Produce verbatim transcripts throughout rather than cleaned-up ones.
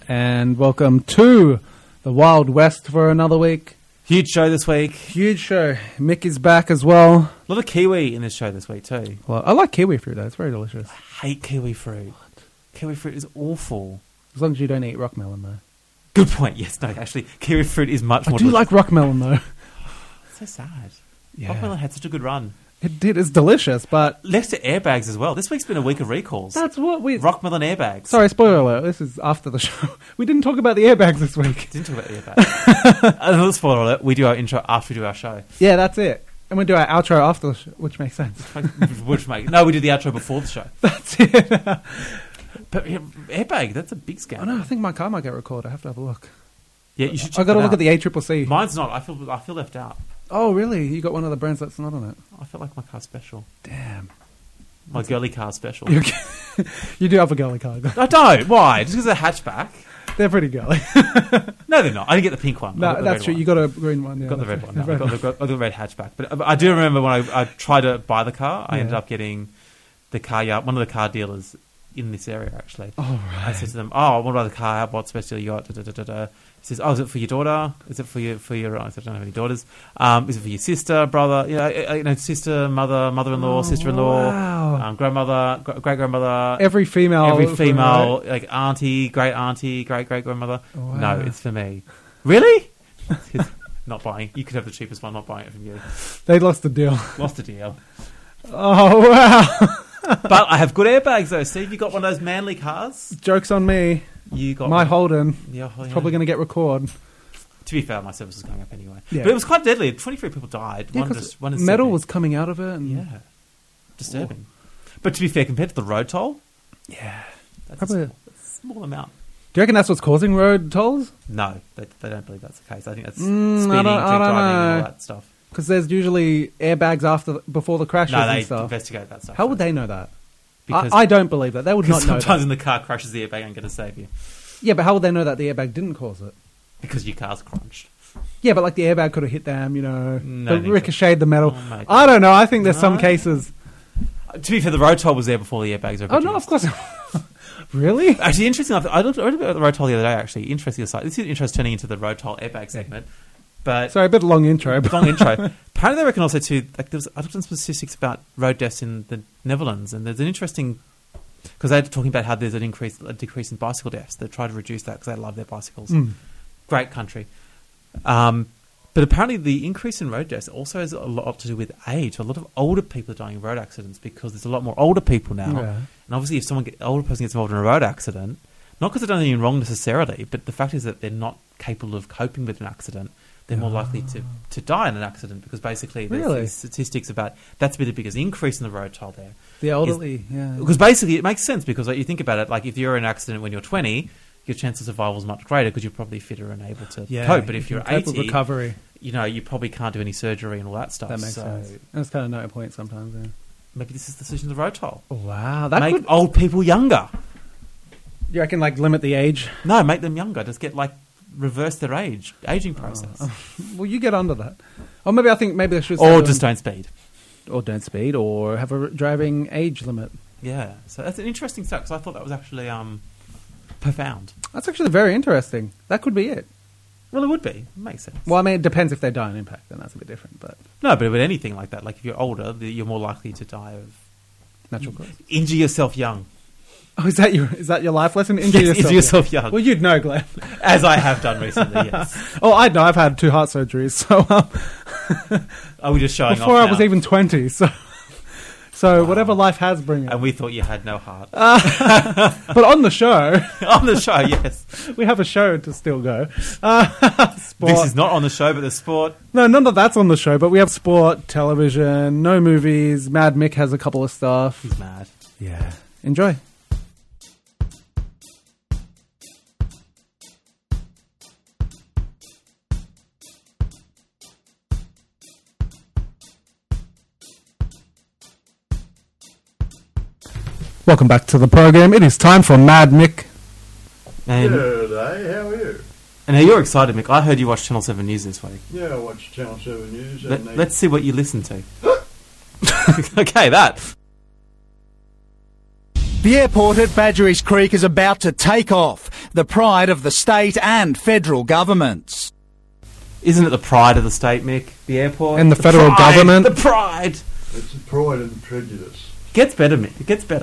and welcome to the Wild West for another week. Huge show this week. Huge show. Mick is back as well. A lot of kiwi in this show this week too. Well, I like kiwi fruit though. It's very delicious. I hate kiwi fruit. What? Kiwi fruit is awful. As long as you don't eat rock melon though. Good point. Yes, no, actually, kiwi fruit is much I more do delicious. like rock melon though. It's so sad. Yeah. Rock melon had such a good run. It did. It's delicious, but Next to airbags as well. This week's been a week of recalls. that's what we... Rock melon airbags. Sorry, spoiler alert. This is after the show. We didn't talk about the airbags this week. Didn't talk about the airbags. Another spoiler alert. We do our intro after we do our show. Yeah, that's it. And we do our outro after the show, which makes sense. Which make no, we do the outro before the show. That's it. But yeah, airbag, that's a big scam. I know. I think my car might get recorded. I have to have a look. Yeah, you should. I Check got to that look out. at the A C C C. Mine's not. I feel. I feel left out. Oh, really? You got one of the brands that's not on it? I feel like my car's special. Damn. My girly car's special. You, you do have a girly car. I don't. Why? Just because it's a hatchback? They're pretty girly. No, they're not. I didn't get the pink one. I No, got the that's red true. one. You got a green one. Yeah, got the that's red right. one. No, I, got the, got, I got the red hatchback. But I do remember when I, I tried to buy the car, I Yeah. ended up getting the car yard, one of the car dealers in this area, actually. Oh, I right. said to them, "Oh, what about the car? What special you got?" Da, da, da, da, da. He says, "Oh, is it for your daughter? Is it for your for your?" I said, "I don't have any daughters. Um, is it for your sister, brother? You know, uh, you know sister, mother, mother-in-law, Oh, sister-in-law, wow. um, grandmother, gr- great grandmother, Every female. every female, like auntie, great auntie, great great grandmother. Wow. No, it's for me. Really? Not buying. You could have the cheapest one. Not buying it from you. They lost the deal. Lost the deal. Oh, wow. But I have good airbags though. Steve, you got one of those manly cars. Joke's on me. You got My one. Holden. Yeah, oh, It's yeah. probably going to get recorded. To be fair, my service was going up anyway. Yeah. But it was quite deadly. twenty-three people died. Yeah, one 'cause just, one is metal sick. was coming out of it. And Yeah. Disturbing. But to be fair, compared to the road toll, Yeah. that's Probably- a small, that's a small amount. Do you reckon that's what's causing road tolls? No, they, they don't believe that's the case. I think that's Mm, I speeding, don't- drink I don't driving, and know. all that stuff. Because there's usually airbags after, before the crashes No, they and stuff. investigate that stuff. How would they know that? Because I, I don't believe that. They would not know sometimes that. when the car crashes, the airbag ain't going to save you Yeah, but how would they know that the airbag didn't cause it? because your car's crunched. Yeah, but like the airbag could have hit them, you know, No, I the think ricocheted the metal. Oh, mate. I don't know. I think there's some No. cases. Uh, To be fair, the road toll was there before the airbags were Oh no, of course. Really? Actually, interesting enough, I looked I read about the road toll the other day, actually. Interesting aside. This is interesting turning into the road toll airbag segment. But Sorry, a bit long intro. But long intro. Apparently they reckon also too, like there was, I looked at some statistics about road deaths in the Netherlands, and there's an interesting, because they're talking about how there's an increase, a decrease in bicycle deaths. They try to reduce that because they love their bicycles. Mm. Great country. Um, but apparently the increase in road deaths also has a lot to do with age. A lot of older people are dying in road accidents because there's a lot more older people now. Yeah. And obviously if someone, get, older person gets involved in a road accident, not because they've done anything wrong necessarily, but the fact is that they're not capable of coping with an accident. They're more likely to, to die in an accident because basically there's Really? these statistics about that's been the biggest increase in the road toll there. The elderly, yeah. Because basically it makes sense because like, you think about it, like if you're in an accident when you're twenty, your chance of survival is much greater because you're probably fitter and able to Yeah, cope. But if you're capable of eighty, recovery, you know, you probably can't do any surgery and all that stuff. that makes so sense. And it's kind of no point sometimes. Yeah. maybe this is the decision of the road toll. Wow, that Make could. old people younger. You reckon like limit the age? No, make them younger. Just get like reverse their age, aging process. Oh, well, you get under that. Or maybe I think maybe they should. start Or doing- just don't speed. or don't speed, or have a r- driving age limit. Yeah, so that's an interesting stuff because I thought that was actually um, profound. That's actually very interesting. That could be it. Well, it would be. It makes sense. Well, I mean, it depends if they die in impact, then that's a bit different. But No, but with anything like that, like if you're older, the- you're more likely to die of natural cause. injure yourself young. Oh, is that your is that your life lesson? Injure Yes, yourself. injure yourself young. Well, you'd know, Glenn. As I have done recently, yes. Oh, I know. I've had two heart surgeries, so um, Are we just showing before off I was now? even twenty. So, so Wow. whatever life has bring it. And we thought you had no heart. But on the show, On the show, yes. we have a show to still go. Uh, sport. This is not on the show, but the sport. No, none of that's on the show. But we have sport, television, no movies. Mad Mick has a couple of stuff. He's mad. Yeah, enjoy. Welcome back to the program. It is time for Mad Mick. And, G'day, how are you? and now you're excited, Mick. I heard you watched Channel seven News this week. Yeah, I watch Channel seven News. Let, and they- let's see what you listen to. Okay, that. The airport at Badgerys Creek is about to take off. the pride of the state and federal governments. Isn't it the pride of the state, Mick? The airport? And the federal pride, government? The pride! It's pride and prejudice. It gets better, Mick. It gets better.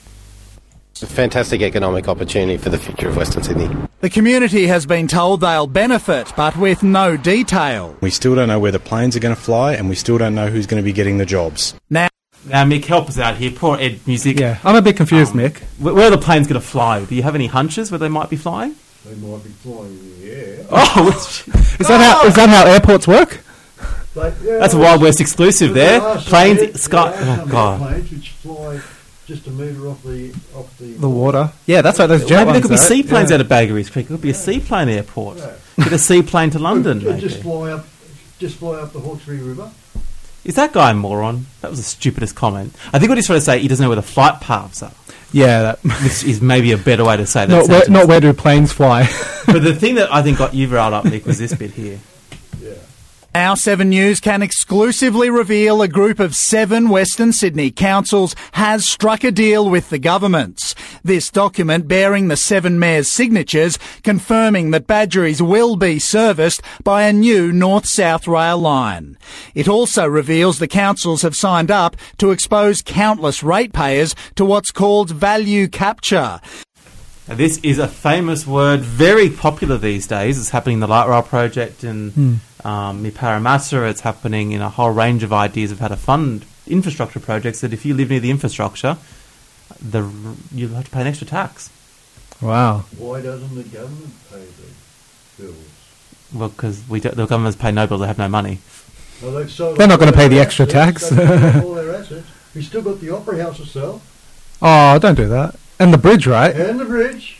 It's a fantastic economic opportunity for the future of Western Sydney. The community has been told they'll benefit, but with no detail. We still don't know where the planes are going to fly, and we still don't know who's going to be getting the jobs. Now, Now, Mick, help us out here. Poor Ed Music. Yeah, I'm a bit confused, Um, Mick. Where where are the planes going to fly? Do you have any hunches where they might be flying? They might be flying in the air. Oh, it's- Is that how is that how airports work? But, yeah, that's a Wild West exclusive there. are some Planes, air- sky. there are Oh, some God. airplanes which fly just a metre off the off the The water. Yeah, that's right. Those jet Maybe there ones, could be right? seaplanes Yeah. out of Baggeries Creek. It could be a seaplane airport. Yeah. Get a seaplane to London, Could maybe. just fly up, just fly up the Hawkesbury River. Is that guy a moron? That was the stupidest comment. I think what he's trying to say, he doesn't know where the flight paths are, Yeah, that, which is maybe a better way to say that not where, sentence. not where do planes fly? But the thing that I think got you riled up, Nick, was this bit here. Yeah. Now seven News can exclusively reveal a group of seven Western Sydney councils has struck a deal with the governments. This document, bearing the seven mayors' signatures, confirming that Badgerys will be serviced by a new north-south rail line. It also reveals the councils have signed up to expose countless ratepayers to what's called value capture. Now, this is a famous word, very popular these days. It's happening in the Light Rail project in Hmm. um, in Parramatta. It's happening in a whole range of ideas of how to fund infrastructure projects, that if you live near the infrastructure, the you'll have to pay an extra tax. Wow. Why doesn't the government pay the bills? Well, because we do, the governments pay no bill, they have no money. Well, they've sold They're not all gonna pay their the extra assets, tax. they've sold all their assets. We've still got the Opera House to sell Oh, don't do that. And the bridge, right? and the bridge.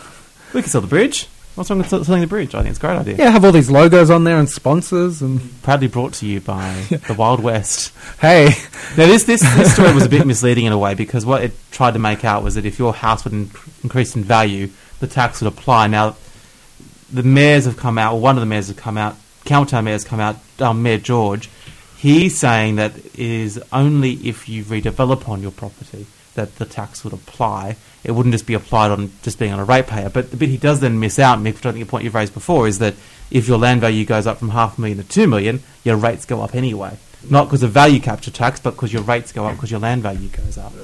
We can sell the bridge. What's wrong with sell- selling the bridge? I think it's a great idea. Yeah, have all these logos on there and sponsors and Proudly brought to you by the Wild West. hey, Now, this, this, this story was a bit misleading in a way, because what it tried to make out was that if your house would inc- increase in value, the tax would apply. Now, the mayors have come out, or one of the mayors have come out, Campbelltown mayor's come out, um, Mayor George, he's saying that it is only if you redevelop on your property that the tax would apply. It wouldn't just be applied on just being on a ratepayer. But the bit he does then miss out, Mick, which I think a point you've raised before, is that if your land value goes up from half a million to two million, your rates go up anyway. Not because of value capture tax, but because your rates go up because your land value goes up.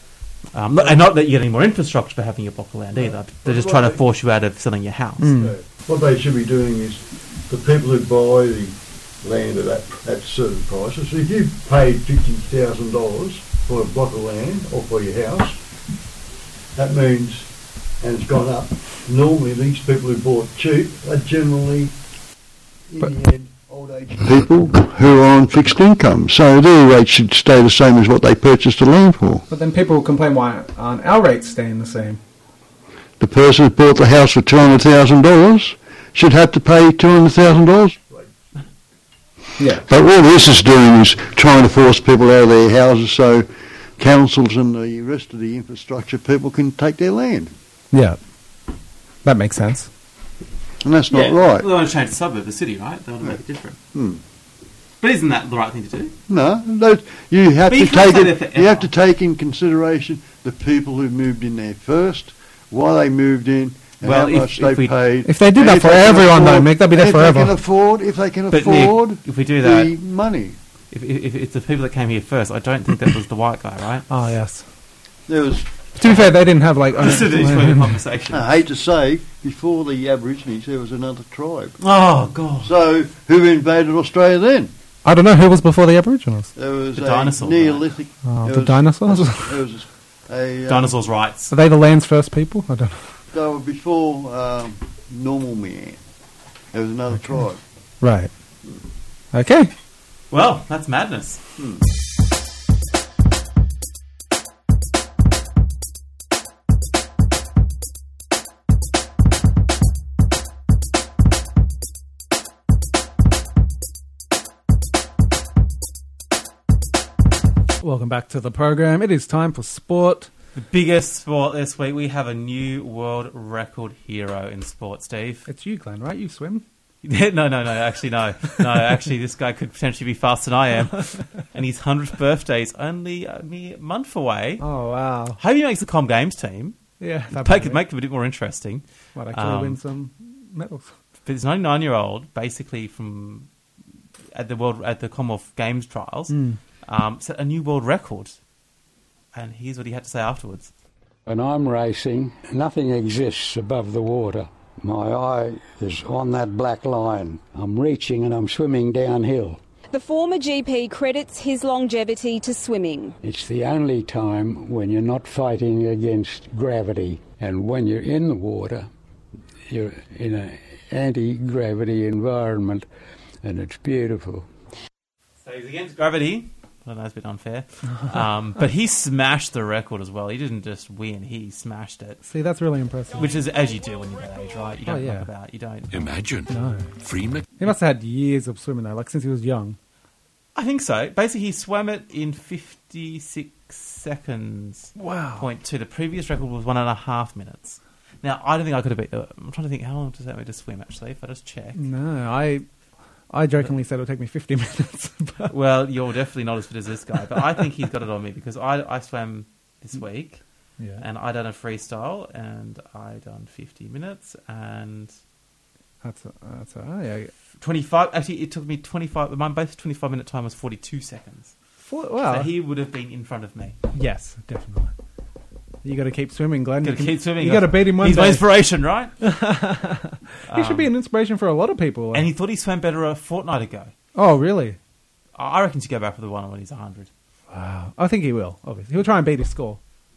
Um, not, and not that you get any more infrastructure for having your block of land either. They're just trying to force you out of selling your house. Mm. Yeah. What they should be doing is the people who buy the land at, that, at certain prices. So if you paid fifty thousand dollars for a block of land or for your house, that means, and it's gone up, normally these people who bought cheap are generally, in But- the end, old age people who are on fixed income, so their rates should stay the same as what they purchased the land for. but then people will complain why aren't our rates staying the same? The person who bought the house for two hundred thousand dollars should have to pay two hundred thousand dollars. Yeah. But all this is doing is trying to force people out of their houses so councils and the rest of the infrastructure people can take their land. Yeah. That makes sense. And that's not Yeah, right. They want to change the suburb, the city, right? They want to make it different. Hmm. But isn't that the right thing to do? No, those, you have But to you can't take stay it, there you forever. have to take in consideration the people who moved in there first, why they moved in, and Well, how if- much if they we- paid. If they did and that if for they can everyone, though, afford- Mick, they'd be there if forever. They can afford, if they can But Nick, afford if we do that, the money. if, if, if it's the people that came here first, I don't think that was the white guy, right? Oh, yes. There was, To be fair, they didn't have like... This is the conversation. I hate to say, before the Aborigines there was another tribe. Oh, God. So who invaded Australia then? I don't know who was before the Aboriginals. There was The a dinosaurs, Neolithic. Oh, there the was- dinosaurs? There was a, um, Dinosaurs' rights. Are they the land's first people? I don't know. They were before um, normal man. There was another tribe. Right. Okay. Well, that's madness. Welcome back to the program. It is time for sport. The biggest sport this week, we have a new world record hero in sport, Steve. It's you, Glenn, right? You swim? no, no, no, actually, no. No, actually, this guy could potentially be faster than I am. And his hundredth birthday is only a mere month away. Oh, wow. Hope he makes the Com Games team. Yeah, that'd Make be it, make it a bit more interesting. Might actually um, win some medals. But this ninety-nine-year-old, basically from at the world at the Commonwealth Games trials, Mm. um, set a new world record. And here's what he had to say afterwards. When I'm racing, nothing exists above the water. My eye is on that black line. I'm reaching and I'm swimming downhill. The former G P credits his longevity to swimming. It's the only time when you're not fighting against gravity. And when you're in the water, you're in an anti-gravity environment, and it's beautiful. So he's against gravity. I know it's a bit unfair. Um, but he smashed the record as well. He didn't just win, he smashed it. See, that's really impressive. Which is as you do when you're that age, right? You don't Oh, yeah. look about, you don't... Imagine. No. Free Mc- He must have had years of swimming though, like since he was young. I think so. Basically, he swam it in fifty-six seconds. Wow. Point two. The previous record was one and a half minutes. Now, I don't think I could have beat... I'm trying to think, how long does that take me to swim, actually, if I just check? No, I I jokingly said it would take me fifty minutes. But Well, you're definitely not as fit as this guy, but I think he's got it on me because I, I swam this week yeah. and I done a freestyle and I done fifty minutes and That's a, that's a, oh, yeah. twenty-five. Actually, it took me twenty-five. My best twenty-five minute time was forty-two seconds. For, wow. So he would have been in front of me. Yes, definitely. You got to keep swimming, Glenn. Got You to can- keep swimming. You got to beat him one He's day. my inspiration, right? He should be an inspiration for a lot of people. And he thought he swam better a fortnight ago. Oh, really? I reckon to go back for the one when he's one hundred. Wow. I think he will, obviously. He'll try and beat his score.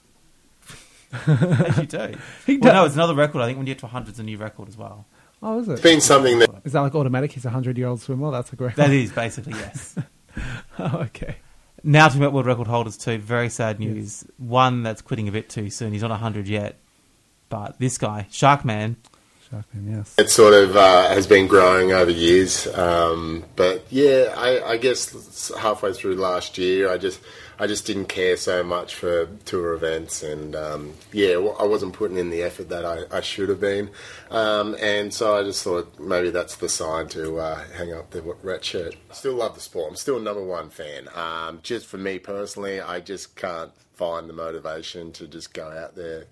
As you do. He well, does. no, it's another record. I think when you get to one hundred, it's a new record as well. Oh, is it? It's been something that... Is that like automatic? He's a hundred-year-old swimmer? That's a great That is, basically, yes. Oh, okay. Now talking about world record holders too, very sad news. One that's quitting a bit too soon. He's not one hundred yet. But this guy, Sharkman. Sharkman, yes. It sort of uh, has been growing over years. Um, but yeah, I, I guess halfway through last year, I just I just didn't care so much for tour events. And um, yeah, well, I wasn't putting in the effort that I, I should have been. Um, and so I just thought maybe that's the sign to uh, hang up the red shirt. Still love the sport. I'm still a number one fan. Um, just for me personally, I just can't find the motivation to just go out there.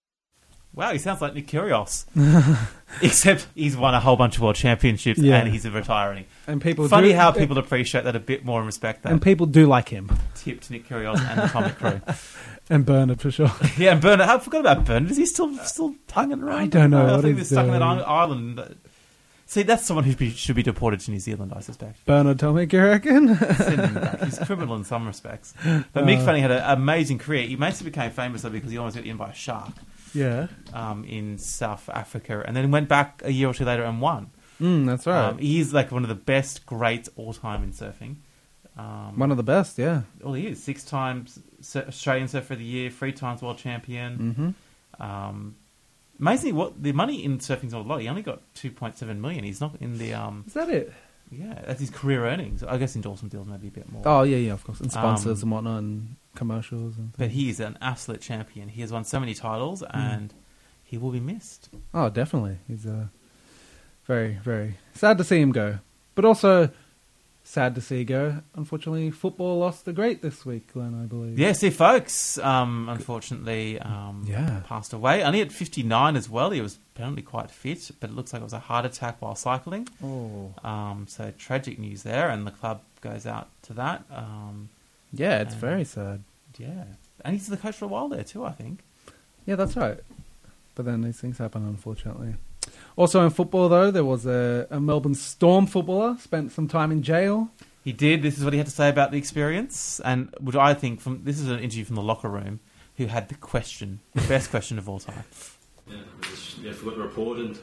Wow, he sounds like Nick Kyrgios. Except he's won a whole bunch of world championships Yeah. and he's retiring. And people Funny do, how people appreciate that a bit more and respect that. And people do like him. Tipped Nick Kyrgios and the Atomic Crew. And Bernard, for sure. Yeah, and Bernard. I forgot about Bernard. Is he still still hanging around? I don't know I what think he's they're stuck in that doing. i- island. See, that's someone who be, should be deported to New Zealand, I suspect. Bernard Tomic, you reckon? Send him back. He's criminal in some respects. But Mick Uh. Fanning had an amazing career. He basically became famous though because he almost got eaten by a shark. Yeah. Um, in South Africa, and then went back a year or two later and won. Mm, that's right. Um, he's like one of the best greats all time in surfing. Um, One of the best, yeah. Well, he is six times Sur- Australian Surfer of the Year, three times world champion. Mm-hmm. Um, amazingly, what the money in surfing's not a lot. He only got two point seven million. He's not in the. Um, Is that it? yeah, that's his career earnings. I guess endorsement deals maybe a bit more. Oh, yeah, yeah, of course. And sponsors Um, and whatnot and commercials. And But things. he is an absolute champion. He has won so many titles, and he will be missed. Oh, definitely. He's uh, very, very sad to see him go. But also sad to see go. Unfortunately, football lost the great this week, Glenn, I believe. Yeah, Steve Folkes, um, unfortunately, um, Yeah. passed away. Only at fifty-nine as well. He was apparently quite fit, but it looks like it was a heart attack while cycling. Oh. Um, so tragic news there, and the club goes out to that. Um, Yeah, it's and- very sad. Yeah. And he's the coach for a while there too, I think. Yeah, that's right. But then these things happen, unfortunately. Also in football, though, there was a, a Melbourne Storm footballer, spent some time in jail. He did. This is what he had to say about the experience, and which I think from this is an interview from the locker room, who had the question, the best question of all time. Yeah, I just, yeah, forgot to report, and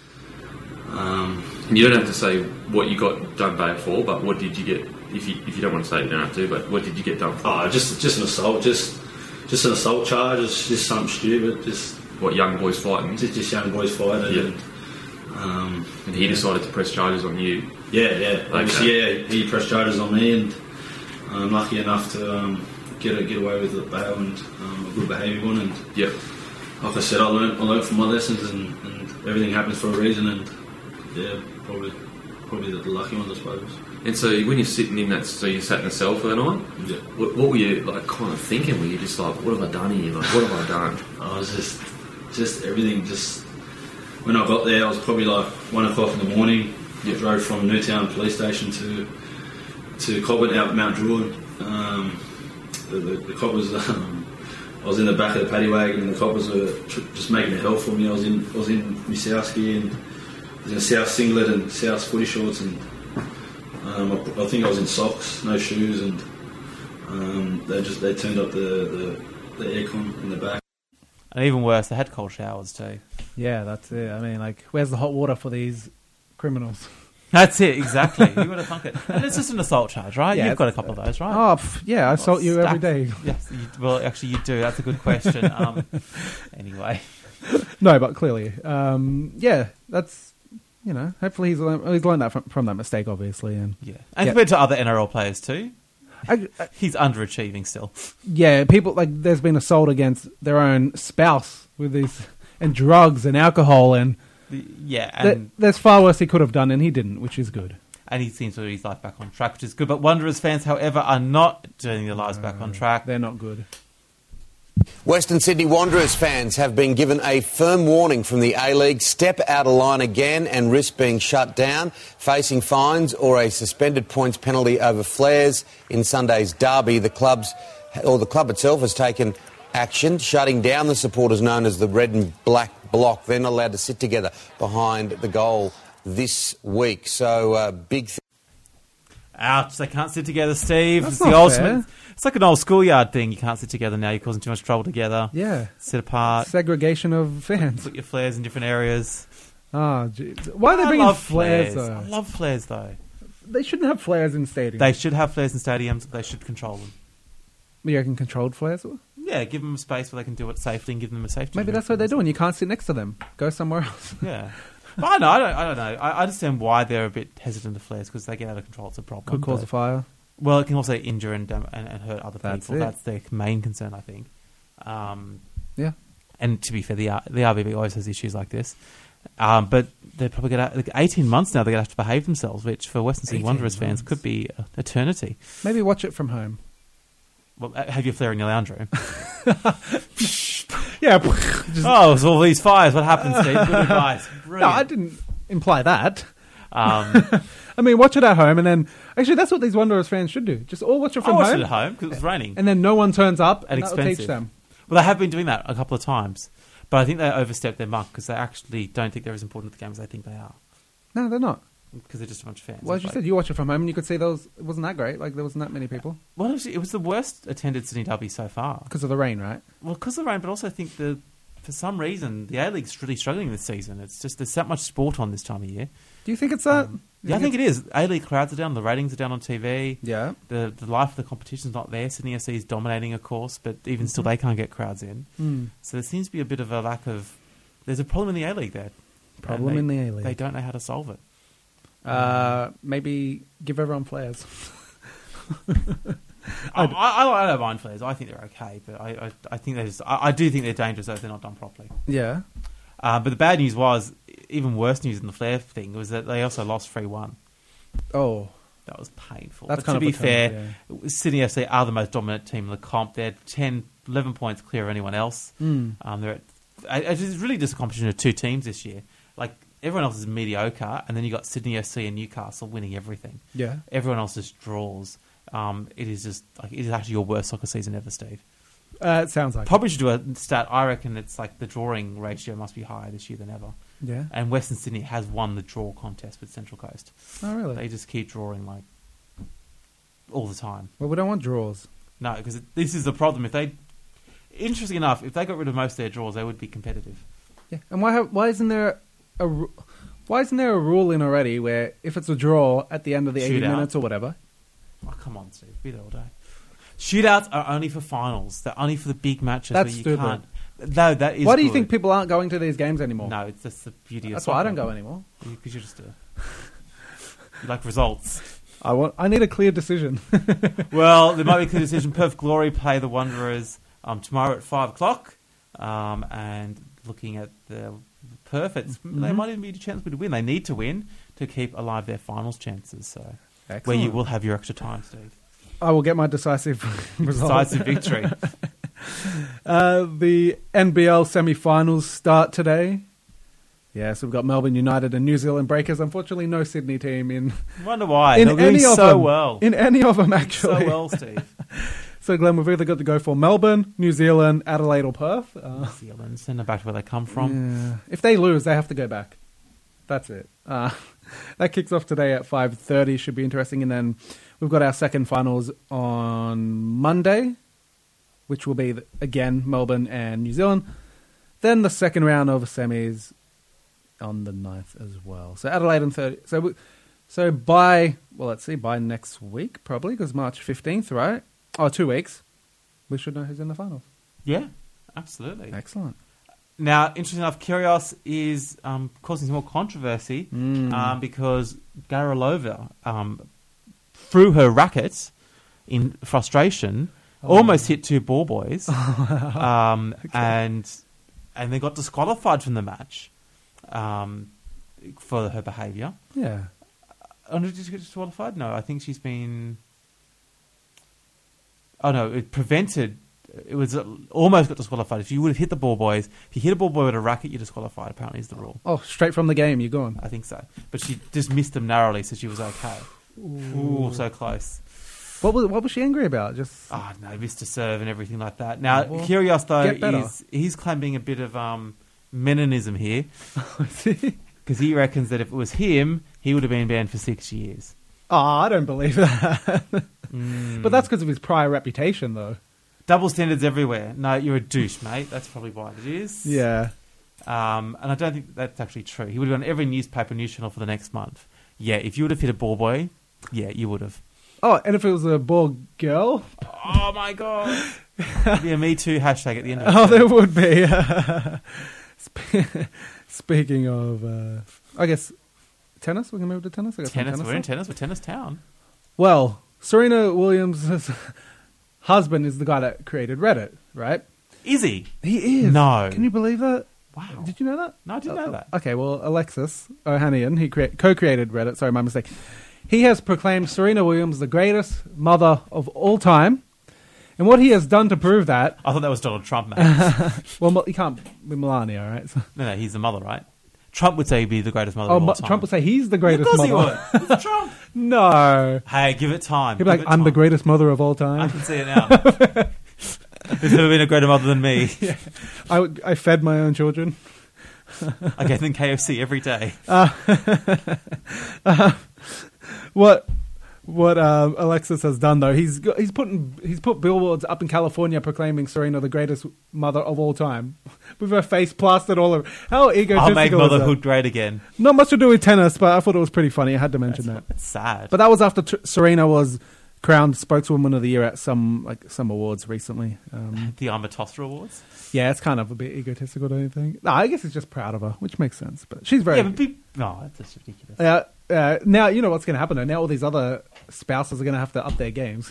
um, you don't have to say what you got done bail for, but what did you get? If you if you don't want to say it, you don't have to. But what did you get done for? Oh, just just an assault, just just an assault charge. It's just something stupid. Just What, young boys fighting? just, just young boys fighting. Yeah. And, um, And he decided to press charges on you. yeah, yeah. Obviously, yeah, he pressed charges on me, and I'm lucky enough to um, get a, get away with the bail and um, a good behaviour one. And Yep. like I said, I learned I learned from my lessons, and, and everything happens for a reason. And yeah, probably probably the lucky one, I suppose. And so when you're sitting in that, so you sat in the cell for the night. Yeah. What, what were you like, kind of thinking? Were you just like, what have I done here? Like, what have I done? I was just just everything. Just when I got there, I was probably like one o'clock in the morning. You drove from Newtown Police Station to to Cobbett out Mount Druitt. Um, the, the, the coppers, um, I was in the back of the paddy wagon, and the coppers were tr- just making it hell for me. I was in I was in my South gear and I was in a South singlet and South footy shorts, and um, I, I think I was in socks, no shoes, and um, they just they turned up the, the, the aircon in the back. And even worse, they had cold showers too. Yeah, that's it. I mean, like, where's the hot water for these criminals? That's it, exactly. You would have thunk it. And it's just an assault charge, right? Yeah, You've got a couple of those, right? Oh, pff, yeah, I assault you every day. Yes, you, well, actually, you do. That's a good question. Um, anyway. No, but clearly. Um, yeah, that's, you know, hopefully he's learned, he's learned that from, from that mistake, obviously. And yeah, And yeah. compared to other N R L players, too, I, I, he's underachieving still. Yeah, people, like, there's been assault against their own spouse with these, and drugs and alcohol, and yeah, and th- there's far worse he could have done, and he didn't, which is good. And he seems to have his life back on track, which is good. But Wanderers fans, however, are not doing their lives uh, back on track. They're not good. Western Sydney Wanderers fans have been given a firm warning from the A-League. Step out of line again and risk being shut down, facing fines or a suspended points penalty over flares in Sunday's derby. The clubs, or the club itself, has taken action, shutting down the supporters known as the Red and Black Block. They're not allowed to sit together behind the goal this week. So, uh, big thing. Ouch, they can't sit together, Steve. That's it's not the old fair. It's like an old schoolyard thing. You can't sit together now. You're causing too much trouble together. Yeah. Sit apart. Segregation of fans. Put your flares in different areas. Oh, jeez. Why are they I bringing love flares, flares. though? I love flares, though. They shouldn't have flares in stadiums. They should have flares in stadiums. They should control them. You reckon controlled flares? Yeah, give them a space where they can do it safely and give them a safety. Maybe that's what they're doing. You can't sit next to them. Go somewhere else. Yeah. But I know, I don't, I don't know. I understand why they're a bit hesitant to flares, because they get out of control. It's a problem. Could cause but, a fire. Well, it can also injure and um, and, and hurt other That's people. it. That's their main concern, I think. Um, yeah. And to be fair, the, the R B B always has issues like this. Um, but they're probably going to, like eighteen months now, they're going to have to behave themselves, which for Western Sydney Wanderers fans could be uh, eternity. Maybe watch it from home. Well, have your flare in your lounge room. Yeah. Oh, it's all these fires. What happened, Steve? Good advice. No, I didn't imply that. Um, I mean, watch it at home, and then actually, that's what these Wanderers fans should do. Just all watch it I from watched home. it at home because it was raining, and then no one turns up, and, and that'll expensive. teach them. Well, they have been doing that a couple of times, but I think they overstepped their mark because they actually don't think they're as important at the game as they think they are. No, they're not. Because they're just a bunch of fans. Well, as you like, said, you watch it from home, and you could see those. It wasn't that great. Like there wasn't that many people. Well, actually, it was the worst attended Sydney derby so far because of the rain, right? Well, because of the rain, but also I think the for some reason the A League's really struggling this season. It's just there's that much sport on this time of year. Do you think it's that? Um, yeah, I think it is. A League crowds are down. The ratings are down on T V. Yeah. The the life of the competition's not there. Sydney F C is dominating, of course, but even Mm-hmm. still, they can't get crowds in. Mm. So there seems to be a bit of a lack of. There's a problem in the A League there. Problem they, in the A League. They don't know how to solve it. Uh, maybe give everyone flares. I, I, I don't mind flares. I think they're okay, but I, I, I think they're just, I, I do think they're dangerous if they're not done properly. Yeah. Uh, but the bad news was, even worse news than the flare thing, was that they also lost three one. Oh. That was painful. That's but kind to of be paternal, fair, yeah. Sydney F C are the most dominant team in the comp. They're ten, eleven points clear of anyone else. Mm. Um, they're at, it's really just a competition of two teams this year. Like, everyone else is mediocre, and then you got Sydney F C and Newcastle winning everything. Yeah. Everyone else just draws. Um, it is just like it is actually your worst soccer season ever, Steve. Uh, it sounds like Probably should do a stat. I reckon it's like the drawing ratio must be higher this year than ever. Yeah. And Western Sydney has won the draw contest with Central Coast. Oh, really? They just keep drawing like all the time. Well, we don't want draws. No, because this is the problem. If they, interesting enough, if they got rid of most of their draws, they would be competitive. Yeah. And why have, why isn't there a ru- why isn't there a rule in already where if it's a draw at the end of the eighty Shootout. minutes or whatever? Oh, come on, Steve. Be there all day. Shootouts are only for finals. They're only for the big matches That's where you stupid. can't. No, that is. Why do you good. think people aren't going to these games anymore? No, it's just the beauty of That's soccer. why I don't go anymore. Because you're just a, you like results. I want. I need a clear decision. Well, there might be a clear decision. Perth Glory play the Wanderers um, tomorrow at five o'clock, um, and looking at the Perth, it's, Mm-hmm. they might even be a chance to win. They need to win to keep alive their finals chances. So, Excellent. where you will have your extra time, Steve. I will get my decisive result. Decisive victory. uh, the N B L semi-finals start today. Yeah, so we've got Melbourne United and New Zealand Breakers. Unfortunately, no Sydney team in. Wonder why. In They're any doing of so them. well. In any of them, actually. So well, Steve. So, Glenn, we've either got to go for Melbourne, New Zealand, Adelaide, or Perth. Uh, New Zealand, send them back to where they come from. Yeah. If they lose, they have to go back. That's it. Uh, that kicks off today at five thirty. Should be interesting. And then we've got our second finals on Monday, which will be, again, Melbourne and New Zealand. Then the second round of semis on the ninth as well. So Adelaide and thirty. So, we, so by, well, let's see, by next week, probably, because March fifteenth, right? Oh, two weeks. We should know who's in the finals. Yeah, absolutely. Excellent. Now, interesting enough, Kyrgios is um, causing some more controversy Mm. um, because Garalova um, threw her rackets in frustration, Oh. almost hit two ball boys, um, Okay. and and they got disqualified from the match um, for her behaviour. Yeah. Oh, no, did she get disqualified? No, I think she's been... Oh, no, it prevented... It was uh, almost got disqualified. If you would have hit the ball boys, if you hit a ball boy with a racket, you're disqualified, apparently is the rule. Oh, straight from the game, you're gone. I think so. But she just missed them narrowly, so she was okay. Ooh, so close. What was what was she angry about? Just Oh, no, missed a serve and everything like that. Now, Well, Kyrgios, get better. though, is, he's claiming a bit of um, Meninism here. Because he reckons that if it was him, he would have been banned for six years. Oh, I don't believe that. Mm. But that's because of his prior reputation, though. Double standards everywhere. No, you're a douche, mate. That's probably why it is. Yeah. Um, and I don't think that's actually true. He would have gone every newspaper news channel for the next month. Yeah, if you would have hit a ball boy, yeah, you would have. Oh, and if it was a ball girl? Oh, my God. There'd be a Me Too hashtag at the end of it. Oh, there would be. Spe- Speaking of, uh, I guess, tennis? We can move to tennis? I guess Tennis, tennis we're in stuff. tennis. We're tennis town. Well, Serena Williams' husband is the guy that created Reddit, right? Is he? He is. No. Can you believe that? Wow. Did you know that? No, I didn't know that. Okay, well, Alexis Ohanian, he crea- co-created Reddit. Sorry, my mistake. He has proclaimed Serena Williams the greatest mother of all time. And what he has done to prove that... I thought that was Donald Trump, mate. Well, Mel- he can't be Melania, right? So- No, no, he's the mother, right? Trump would say he'd be the greatest mother oh, of all Mu- time. Trump would say he's the greatest Of course mother. he would. It's Trump. No. Hey, give it time. He'd be like, Give it I'm the time. greatest mother of all time. I can see it now. There's never been a greater mother than me. Yeah. I, I fed my own children. I gave them K F C every day. Uh, uh, what what um, Alexis has done though? He's got, he's putting he's put billboards up in California proclaiming Serena the greatest mother of all time, with her face plastered all over. How egotistical! I'll make is motherhood that? great again. Not much to do with tennis, but I thought it was pretty funny. I had to mention that. It's sad. But that was after t- Serena was crowned spokeswoman of the year at some like some awards recently. Um, The Arma Toster Awards. yeah, it's kind of a bit egotistical, don't you think? No, I guess it's just proud of her, which makes sense. But she's very Yeah, but be, no, that's just ridiculous. Yeah. Uh, now you know what's going to happen though. Now all these other spouses are going to have to up their games.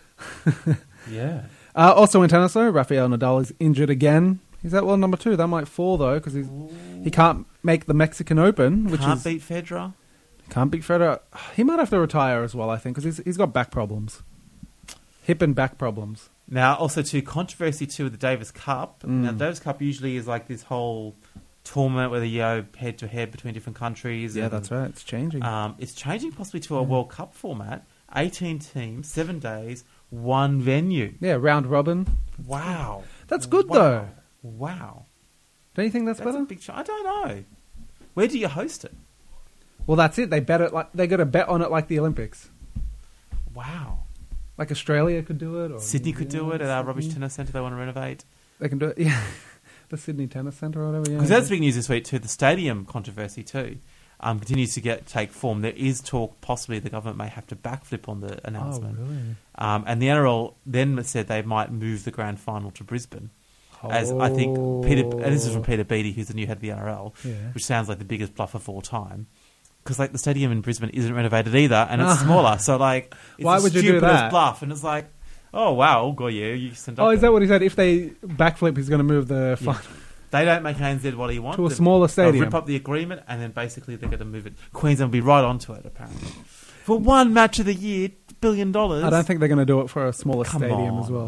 Yeah. Uh, also in tennis though, Rafael Nadal is injured again. He's at well number two. That might fall though because he's he can't make the Mexican Open, which Can't is beat Federer. can't beat Federer. He might have to retire as well, I think, because he's he's got back problems, hip and back problems. Now, also too, controversy too with the Davis Cup. Mm. Now, the Davis Cup usually is like this whole tournament where you go head to head between different countries. Yeah, and, that's right. It's changing. Um, it's changing possibly to a World Cup format. eighteen teams, seven days, one venue. Yeah, round robin. Wow. That's good Wow. though. Wow. Don't you think that's, That's better? a big ch- I don't know. Where do you host it? Well, that's it. They bet it like they got to bet on it like the Olympics. Wow. Like Australia could do it, or Sydney could do it at our rubbish Sydney. tennis centre they want to renovate. They can do it. Yeah, the Sydney Tennis Centre or whatever. Yeah, Because that's big news this week too. The stadium controversy too um, continues to get take form. There is talk possibly the government may have to backflip on the announcement. Oh, really? Um, and the N R L then said they might move the grand final to Brisbane. As I think Peter, and this is from Peter Beattie, who's the new head of the N R L, Yeah. which sounds like the biggest bluff of all time. Because like the stadium in Brisbane isn't renovated either, and it's smaller. So like, it's Why the would you do stupidest that? bluff, and it's like, oh wow, go you, you sent Oh, up is that what he said? If they backflip, he's going to move the Yeah. final. They don't make A N Z what he wants. To a smaller They'll stadium. rip up the agreement, and then basically they're going to move it. Queensland will be right onto it, apparently. For one match of the year, billion dollars. I don't think they're going to do it for a smaller Come stadium on. as well.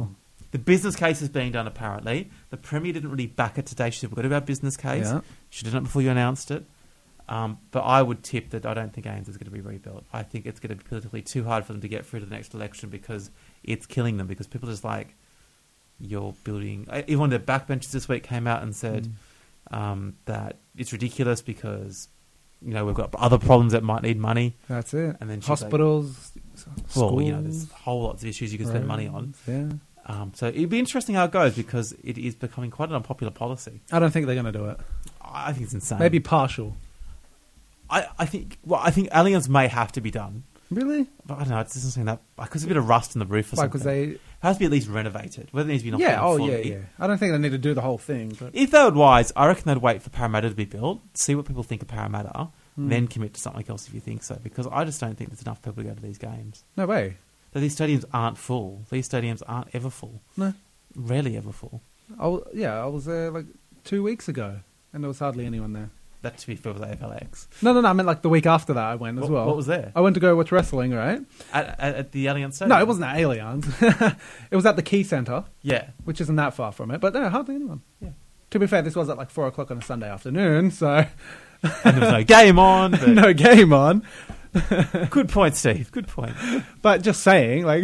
The business case is being done, apparently. The Premier didn't really back it today. She said, we've got to do our business case. Yeah. She did it before you announced it. Um, but I would tip that I don't think A N Z is going to be rebuilt. I think it's going to be politically too hard for them to get through to the next election because it's killing them. Because people are just like, you're building... Even one of the backbenchers this week came out and said mm. um, that it's ridiculous because, you know, we've got other problems that might need money. That's it. And then hospitals, like, schools. Well, you know, there's whole lots of issues you can spend money on. Yeah. Um, so it'd be interesting how it goes because it is becoming quite an unpopular policy. I don't think they're going to do it. I think it's insane. Maybe partial. I, I think well, I think Allianz may have to be done. Really? But I don't know. It doesn't seem that because there's a bit of rust in the roof or Why, something. because they it has to be at least renovated. Whether it needs to be knocked yeah. down Oh fully. yeah, yeah. I don't think they need to do the whole thing. But if they would wise, I reckon they'd wait for Parramatta to be built, see what people think of Parramatta, mm. then commit to something else if you think so. Because I just don't think there's enough people to go to these games. No way. So these stadiums aren't full. These stadiums aren't ever full. No. Rarely ever full. I w- yeah, I was there like two weeks ago, and there was hardly anyone there. That to be fair was A F L X. No, no, no. I meant like the week after that I went as What- well. what was there? I went to go watch wrestling, right? At, at, at the Allianz Stadium? No, it wasn't at Allianz. It was at the Key Centre. Yeah. Which isn't that far from it, but no, hardly anyone. Yeah. To be fair, this was at like four o'clock on a Sunday afternoon, so... And there was no game on. But... no game on. Good point, Steve. Good point. But just saying, like,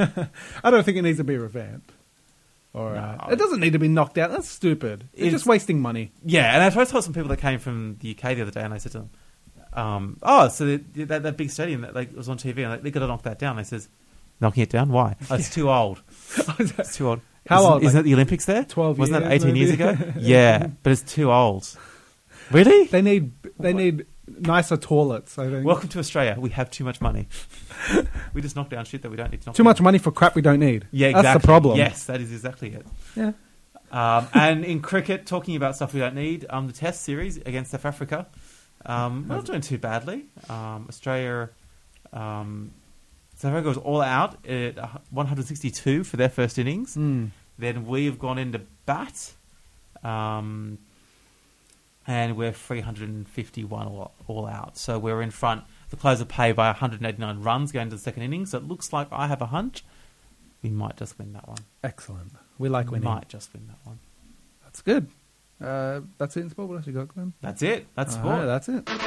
I don't think it needs to be revamped. Or No, uh, I- it doesn't need to be knocked out. That's stupid. It's, It's- just wasting money. Yeah, and I tried to tell some people that came from the U K the other day, and I said to them, um, "Oh, so the, that that big stadium that like was on T V, and like, they got to knock that down." I says, "Knocking it down? Why? Oh, it's too old. It's too old. How isn't, old? Isn't Like it the Olympics there? twelve Wasn't that years, eighteen years maybe? ago? Yeah, but it's too old. Really? They need they need nicer toilets, I think. Welcome to Australia. We have too much money. We just knock down shit that we don't need to knock Too down. much money for crap we don't need. Yeah, exactly. That's the problem. Yes, that is exactly it. Yeah. Um, and in cricket, talking about stuff we don't need, um, the Test series against South Africa, um, we're not doing too badly. Um, Australia, um, South Africa was all out at one hundred sixty-two for their first innings. Mm. Then we've gone into bat, um, and we're three hundred fifty-one all, all out. So we're in front. The close of play by one hundred eighty-nine runs going to the second innings. So it looks like I have a hunch. We might just win that one. Excellent. We like winning. Might just win that one. That's good. Uh, that's it in sport. What else you got, Glenn? That's it. That's All sport. right, that's it.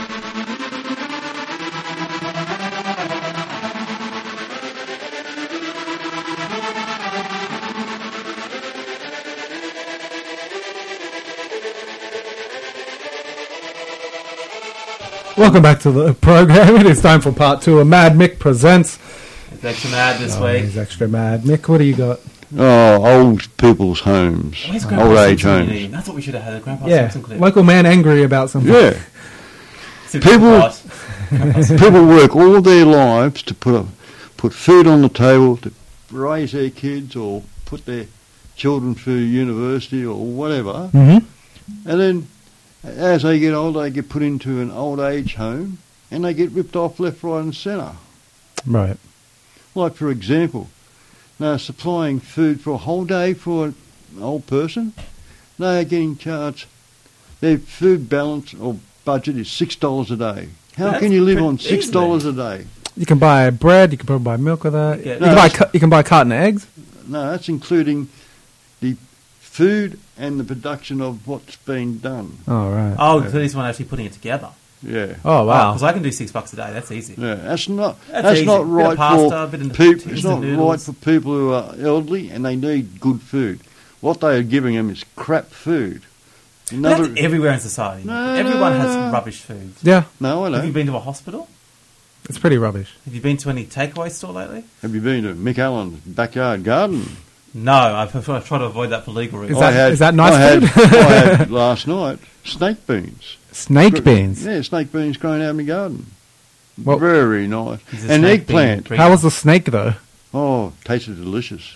Welcome back to the program. It is time for part two of Mad Mick Presents. It's extra mad this Oh, week. he's extra mad. Mick, what do you got? Oh, old people's homes, Where's Grandpa old age Simpson homes. meeting? That's what we should have had, a Grandpa Yeah, Simpson clip. local man angry about something. Yeah, Simpson people Boss. people work all their lives to put a, put food on the table, to raise their kids or put their children through university or whatever, Mm-hmm. and then as they get older, they get put into an old age home and they get ripped off left, right, and centre. Right. Like, for example, they're supplying food for a whole day for an old person. They are getting charged, their food balance or budget is six dollars a day. How That's can you live pretty on six dollars a day? You can buy bread. You can probably buy milk with that. Yeah. You, No, can buy, that's- ca- you can buy a carton of eggs. No, that's including the food and the production of what's been done. Oh, right. Oh, so this one actually putting it together. Yeah. Oh, wow. Because I can do six bucks a day. That's easy. Yeah, that's not That's that's, easy. not Bit of right pasta, a bit for of people. instant It's not noodles. right for people who are elderly and they need good food. What they are giving them is crap food. But Another, that's everywhere in society. No, Everyone no, has no. rubbish food. Yeah, no, I Have you know. been to a hospital? it's pretty rubbish. Have you been to any takeaway store lately? Have you been to Mick Allen's backyard garden? No, I prefer, I try to avoid that for legal Is reasons. that- I had, is that nice I had, food? I had last night snake beans. Snake beans. Yeah, snake beans growing out of my garden. What- Very nice. He's a And snake bean eggplant. breeder. How was the snake, though? Oh, tasted delicious.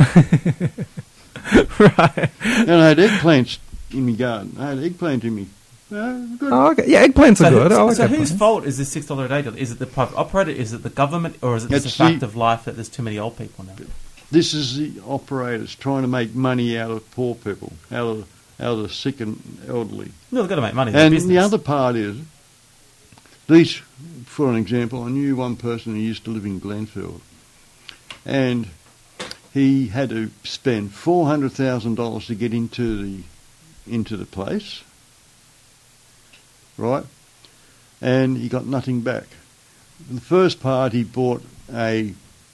Right. And I had eggplants in my garden. I had eggplant in me. Uh, good. Oh, okay. Yeah, eggplants So, are good. I so, like so whose eggplants. fault is this six dollar a day deal? Is it the private operator? Is it the government? Or is it just It's a fact the- of life that there's too many old people now? This is the operators trying to make money out of poor people, out of out of the sick and elderly. No, they've got to make money. They're And business. the other part is, these, for an example, I knew one person who used to live in Glenfield, and he had to spend four hundred thousand dollars to get into the into the place, right? And he got nothing back. The first part, he bought a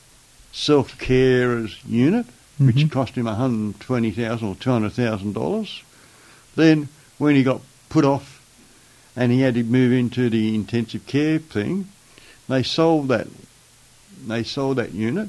self-carers unit, mm-hmm. which cost him one hundred twenty thousand dollars or two hundred thousand dollars. Then, when he got put off and he had to move into the intensive care thing, they sold that. They sold that unit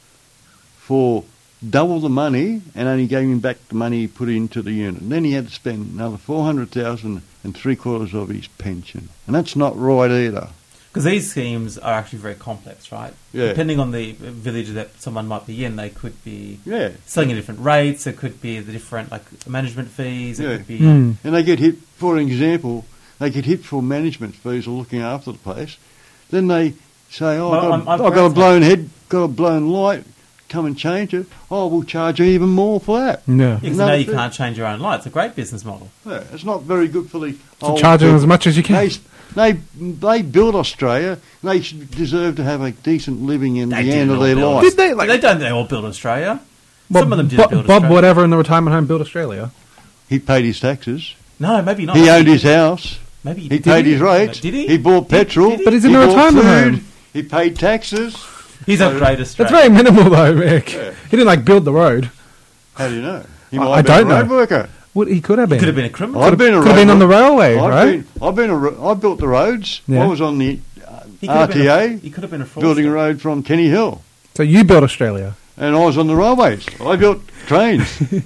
for double the money and only gave him back the money he put into the unit. And then he had to spend another four hundred thousand dollars and three quarters of his pension. And that's not right either. Because these schemes are actually very complex, right? Yeah. Depending on the village that someone might be in, they could be yeah. selling at different rates. It could be the different like management fees. It yeah. could be, mm. And they get hit, for example, they get hit for management fees or looking after the place. Then they say, "Oh, well, I've, got, I'm, I'm I've got a blown head, got a blown light. Come and change it. Oh, we'll charge you even more for that." No, because now you can't change your own light. It's a great business model. Yeah, it's not very good for the. So charge them as much as you can. They, they they built Australia. They should deserve to have a decent living in they the end of their build. life. Did they? Like, they don't. They all build Australia. Bob, Some of them did Bob, build Bob Australia. whatever in the retirement home built Australia. He paid his taxes. No, maybe not. He maybe owned his house. Maybe he, he did paid he? his rates. Did he? He bought did, petrol. Did he? But he's in he the bought retirement food. home. He paid taxes. He's a great Australian. That's very minimal, though, Mick. Yeah. He didn't like build the road. How do you know? He I, might I have don't been a road know. worker. What he could have been. Could have been a criminal. I've been a could have been on the worker. railway, I've right? Been, I've been a. Ro- I built the roads. Yeah. I was on the uh, he could R T A. Have a, he could have been a fraudster. Building a road from Kenny Hill. So you built Australia, and I was on the railways. I built trains.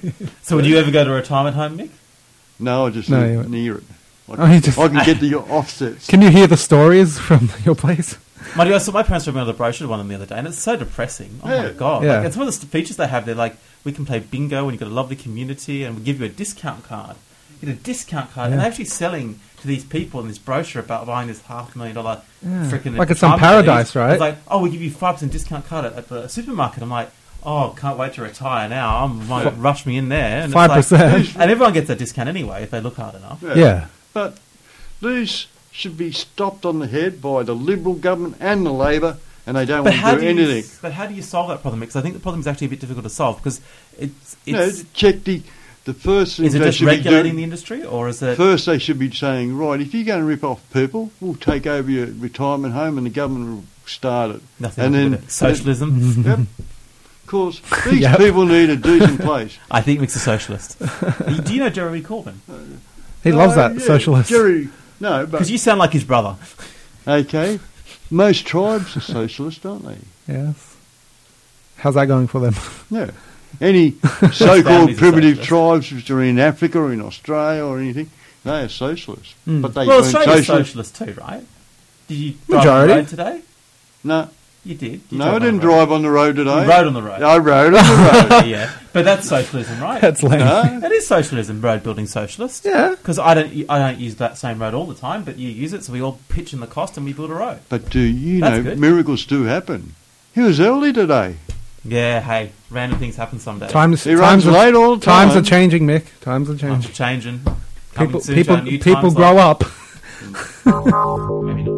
So would you ever go to a retirement home, Mick? No, I just No, live you- near it. I, Oh, you just- I can get the offsets. can you hear the stories from your place? My, I saw my parents showed me the brochure one of them the other day, and it's so depressing. Oh Yeah. my god! Yeah. Like, it's one of the features they have. They're like, we can play bingo, and you've got a lovely community, and we give you a discount card. You get a discount card, Yeah. and they're actually selling to these people in this brochure about buying this half million dollar Yeah. freaking Like it's some retirement paradise, piece. right? It's like, oh, we give you five percent discount card at, at the supermarket. I'm like, oh, can't wait to retire now. I'm might rush me in there. And it's Five percent, like- and everyone gets a discount anyway if they look hard enough. Yeah. Yeah. But these should be stopped on the head by the Liberal government and the Labor, and they don't But want how to do do you, anything. but how do you solve that problem? Because I think the problem is actually a bit difficult to solve because it's, You know, it's check the the first thing is it they just should be regulating doing. the industry or is it First, they should be saying, right, if you're going to rip off people, we'll take over your retirement home, and the government will start it. nothing and to do then with it? Socialism? Yep. Of course, these Yep. people need a decent place. I think Mick's a socialist. Do you know Jeremy Corbyn? He loves No, that yeah, socialist. Jerry, no, but Because you sound like his brother. okay, most tribes are socialist, aren't they? Yes. How's that going for them? Yeah. Any Families so-called are primitive socialist. tribes which are in Africa or in Australia or anything, they are socialists. Mm. But they Well, weren't Australia's socialist. socialist too, right? Did you drive Majority. on the road today? No, You did. You no, drove I on the didn't road. drive on the road today. You rode on the road. I rode on the road. Yeah, but that's socialism, right? That's lame. No. That is socialism, road building socialist. Yeah. Because I don't, I don't use that same road all the time, but you use it, so we all pitch in the cost and we build a road. But do you That's know, good. miracles do happen. He was early today. Yeah, hey, random things happen someday. Times, He times, runs are, late all the time. times are changing, Mick. Times are Times changing. are changing. Coming People, soon to people, our new people times grow like- up. Maybe not.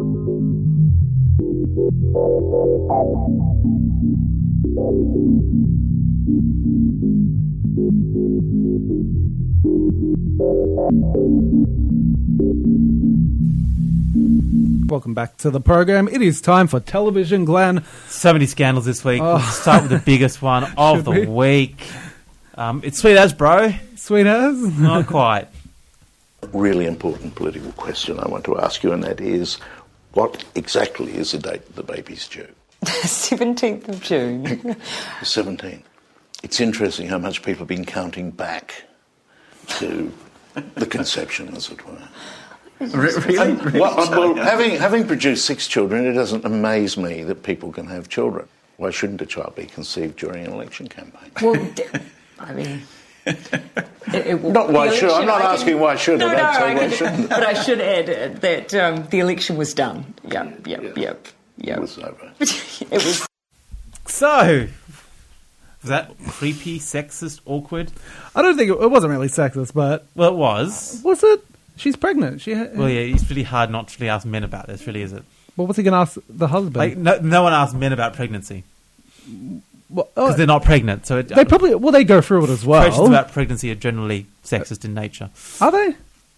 Welcome back to the program. It is time for television, Glenn. So many scandals this week. Oh. We'll start with the biggest one of Should the we? week. Um, it's sweet as, bro. Sweet as. Not quite. Really important political question I want to ask you, and that is, what exactly is the date the baby's due? seventeenth of June. The seventeenth. It's interesting how much people have been counting back to the conception, as it were. Really? And, well, well, having, having produced six children, it doesn't amaze me that people can have children. Why shouldn't a child be conceived during an election campaign? Well, d- I mean... It, it, Not why the should. I'm election, not I asking can- why should. No, I no, don't say I why can- shouldn't. but I should add uh, that um, the election was done. Yep, yep, Yes. yep, yep. It was over. It was... So, was that creepy, sexist, awkward? I don't think it, it wasn't really sexist, but Well, it was. was it? She's pregnant. She. Ha- Well, yeah, it's really hard not to really ask men about this, really, is it? Well, what's he going to ask the husband? Like, no, no one asks men about pregnancy. Well, Because uh, they're not pregnant, so it, they probably well they go through it as well. questions about pregnancy are generally sexist in nature. Are they?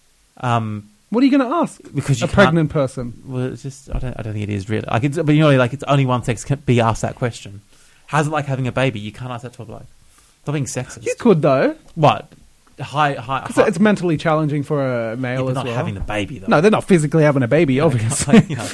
Um, What are you going to ask? Because you a can't- pregnant person. Well, it's just I don't I don't think it is really. Like it's, but you know, like it's only one sex can be asked that question. How's it like having a baby? You can't ask that to a bloke. Stop being sexist. You could though. What? High, high, Because high. it's mentally challenging for a male Yeah, but as not well. having the baby, though. No, they're not physically having a baby, obviously. Like, you know.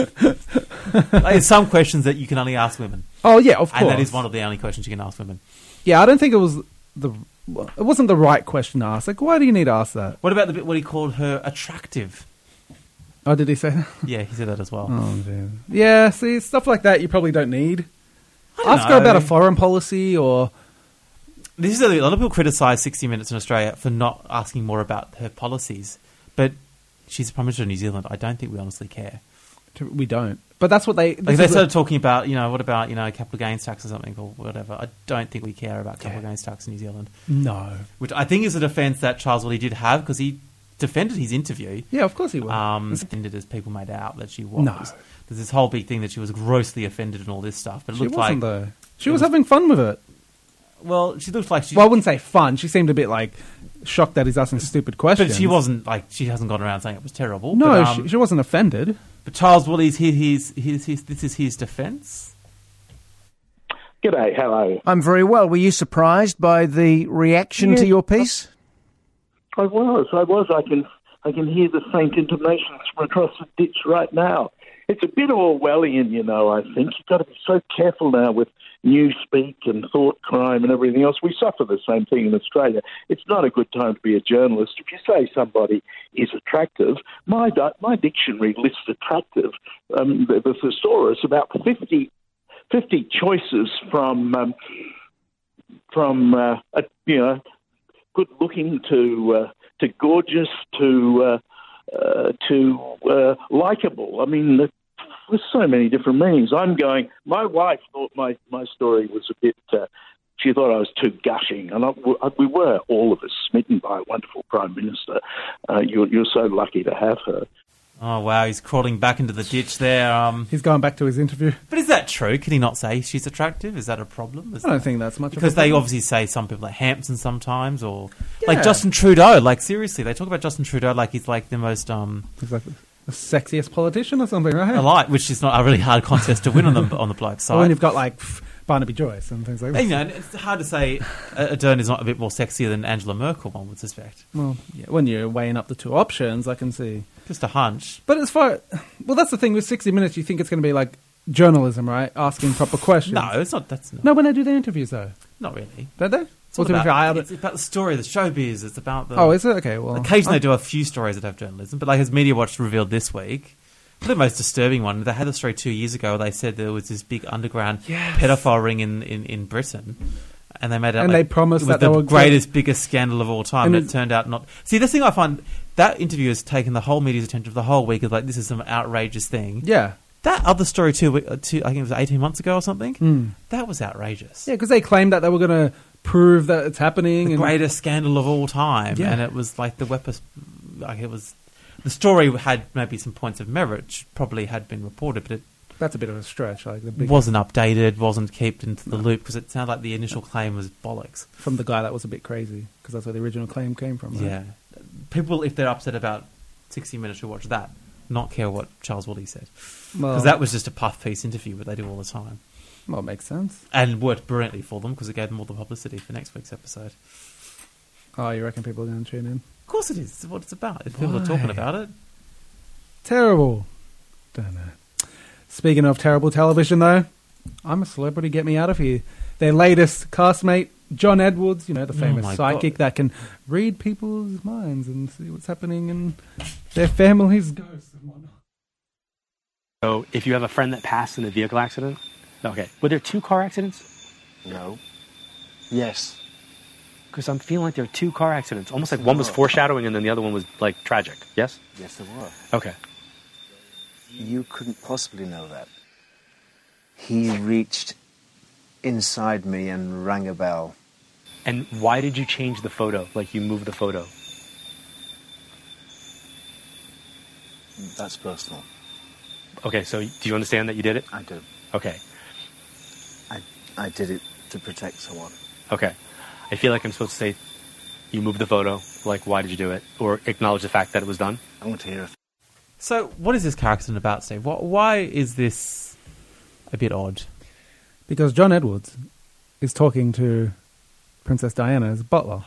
Like, there's some questions that you can only ask women. Oh yeah, of course. And that is one of the only questions you can ask women. Yeah, I don't think it was the. It wasn't the right question to ask. Like, why do you need to ask that? What about the bit what he called her attractive? Oh, did he say that? Yeah, he said that as well. Oh, dear. Yeah, see, stuff like that you probably don't need. don't Ask her about know. a foreign policy or. This is a, a lot of people criticise sixty minutes in Australia for not asking more about her policies, but she's the Prime Minister of New Zealand. I don't think we honestly care. We don't. But that's what they. Like this they is started what- talking about, you know, what about, you know, capital gains tax or something or whatever. I don't think we care about capital gains tax in New Zealand. No. Which I think is a defence that Charles Woolley did have because he defended his interview. Yeah, of course he would. Um, offended as people made out that she was. No. There's this whole big thing that she was grossly offended and all this stuff. But it She looked wasn't, like though. She it was having fun with it. Well, she looked like she. Well, I wouldn't say fun. She seemed a bit like shocked that he's asking stupid questions. But she wasn't like she hasn't gone around saying it was terrible. No, but, um, she, she wasn't offended. But Charles Woolley's his, his, his, his this is his defence. G'day, how are you? I'm very well. Were you surprised by the reaction to Yeah. your piece? I was, I was. I can, I can hear the faint intonations from across the ditch right now. It's a bit Orwellian, you know, I think. You've got to be so careful now with newspeak and thought crime and everything else. We suffer the same thing in Australia. It's not a good time to be a journalist. If you say somebody is attractive, my di- my dictionary lists attractive, um, the, the thesaurus, about fifty, fifty choices from, um, from uh, a, you know, good looking to uh, to gorgeous to uh, uh, to uh, likable. I mean, there's so many different meanings. I'm going. My wife thought my, my story was a bit. Uh, she thought I was too gushing, and I, we were all of us smitten by a wonderful Prime Minister. Uh, you're you're so lucky to have her. Oh wow, he's crawling back into the ditch there. Um, He's going back to his interview. but is that true? Can he not say she's attractive? Is that a problem? Is I don't that- think that's much of a because they problem. obviously say some people like Hampson sometimes, or Yeah. like Justin Trudeau. Like seriously, they talk about Justin Trudeau like he's like the most um He's like the sexiest politician or something, right? alike, which is not a really hard contest to win on the on the bloke side. Or when you've got like pff, Barnaby Joyce and things like that. You know, it's hard to say Ardern is not a bit more sexier than Angela Merkel, one would suspect. Well, yeah, when you're weighing up the two options, I can see. Just a hunch. But as far, well, that's the thing with sixty minutes. You think it's going to be like journalism, right? Asking proper questions. No, it's not. That's not. No, when they do their interviews, though, Not really. don't they? It's, all Or do we about, file it? it's about the story, the showbiz. It's about the. Oh, is it? Okay, well, occasionally I- they do a few stories that have journalism, but like as Media Watch revealed this week, the most disturbing one. They had the story two years ago. They said there was this big underground Yes. pedophile ring in, in, in Britain, and they made it. And like, they promised it was that the they were greatest, biggest scandal of all time. And And it- it turned out not. See, this thing I find that interview has taken the whole media's attention for the whole week. Of like, this is some outrageous thing. Yeah. That other story two, uh, two I think it was eighteen months ago or something. Mm. That was outrageous. Yeah, because they claimed that they were going to prove that it's happening. The and greatest scandal of all time, Yeah. and it was like the weapon. Like it was, the story had maybe some points of merit, which probably had been reported, but it That's a bit of a stretch. Like the big wasn't updated, wasn't kept into the loop because it sounded like the initial claim was bollocks. from the guy that was a bit crazy because that's where the original claim came from. Right? Yeah, people if they're upset about sixty minutes, should watch that, not care what Charles Woolley said, because Well- that was just a puff piece interview, what they do all the time. Well, it makes sense. And worked brilliantly for them because it gave them all the publicity for next week's episode. Oh, you reckon people are going to tune in? Of course it is. It's what it's about. If people are talking Why? about it. Terrible. Don't know. Speaking of terrible television, though, I'm a Celebrity, Get Me Out of Here. Their latest castmate, John Edwards, you know, the Oh famous my psychic God. that can read people's minds and see what's happening in their families' ghosts and whatnot. So if you have a friend that passed in a vehicle accident, okay. Were there two car accidents? No. Yes. Because I'm feeling like there are two car accidents. Almost like one was foreshadowing and then the other one was like tragic. Yes? Yes, there were. Okay. You couldn't possibly know that. He reached inside me and rang a bell. And why did you change the photo? Like you moved the photo? That's personal. Okay, so do you understand that you did it? I do. Okay. I I did it to protect someone. Okay. I feel like I'm supposed to say, you moved the photo, like, why did you do it? Or acknowledge the fact that it was done? I want to hear it. So, what is this character about, Steve? What, why is this a bit odd? Because John Edwards is talking to Princess Diana's butler.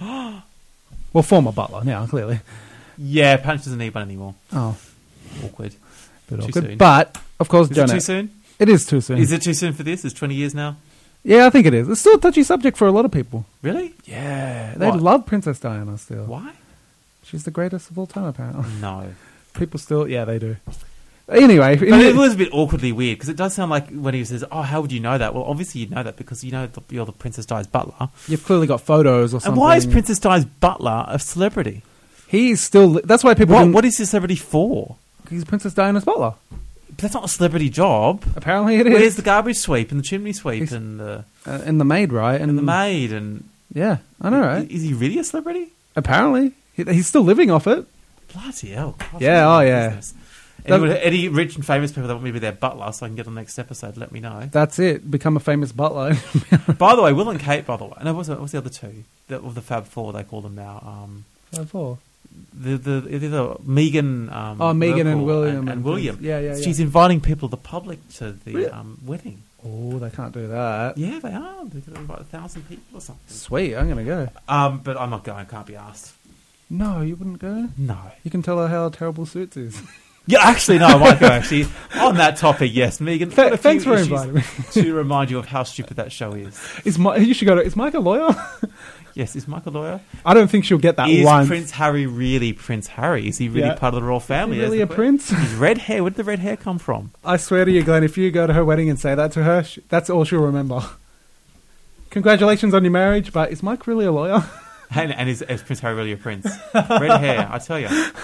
Well, former butler now, clearly. Yeah, Punch doesn't need one anymore. Oh. Awkward. Bit Too awkward. soon. But, of course, is John... it too Ed- soon? It is too soon. Is it too soon for this? It's twenty years now? Yeah, I think it is. It's still a touchy subject for a lot of people. Really? Yeah. They What? love Princess Diana still. Why? She's the greatest of all time, apparently. No. People still... Yeah, they do. Anyway... But it was a bit awkwardly weird, because it does sound like when he says, oh, how would you know that? Well, obviously you know that because you know the, you're the Princess Di's butler. You've clearly got photos or something. And why is Princess Di's butler a celebrity? He's still... That's why people... What, didn't- what is his celebrity for? He's Princess Diana's butler. But that's not a celebrity job. Apparently it is. Where's the garbage sweep and the chimney sweep He's- and the... Uh, and the maid, right? And, And the maid and... Yeah, I know, right? Is he really a celebrity? Apparently. He, he's still living off it. Bloody hell. Christ, Yeah, what oh a yeah. business. Anyone, any rich and famous people that want me to be their butler so I can get on the next episode, let me know. That's it. Become a famous butler. By the way, Will and Kate, by the way. No, what's the, what's the other two? The, of the Fab Four, they call them now. Um, Fab Four? The, the, the, the Megan... Um, Oh, Megan and Merkel William And, and and William. things. Yeah, yeah, yeah. She's inviting people, the public, to the Really? um, wedding. Oh, they can't do that. Yeah, they are. They're going to invite a thousand people or something. Sweet, I'm going to go. Um, but I'm not going. Can't be asked. No, you wouldn't go? No. You can tell her how terrible Suits is. Yeah, actually, no, I might go, actually. On that topic, yes, Megan. Th- got a few thanks for issues inviting me. to remind you of how stupid that show is. Is my, you should go to... Is Mike a lawyer? Yes, is Mike a lawyer? I don't think she'll get that Is once. Prince Harry really Prince Harry? Is he really Yeah. part of the royal family? Is he really That's a the prince? que- His red hair. Where did the red hair come from? I swear to you, Glenn, if you go to her wedding and say that to her, sh- that's all she'll remember. Congratulations on your marriage, but is Mike really a lawyer? And, and is, is Prince Harry really a prince? Red hair, I tell you.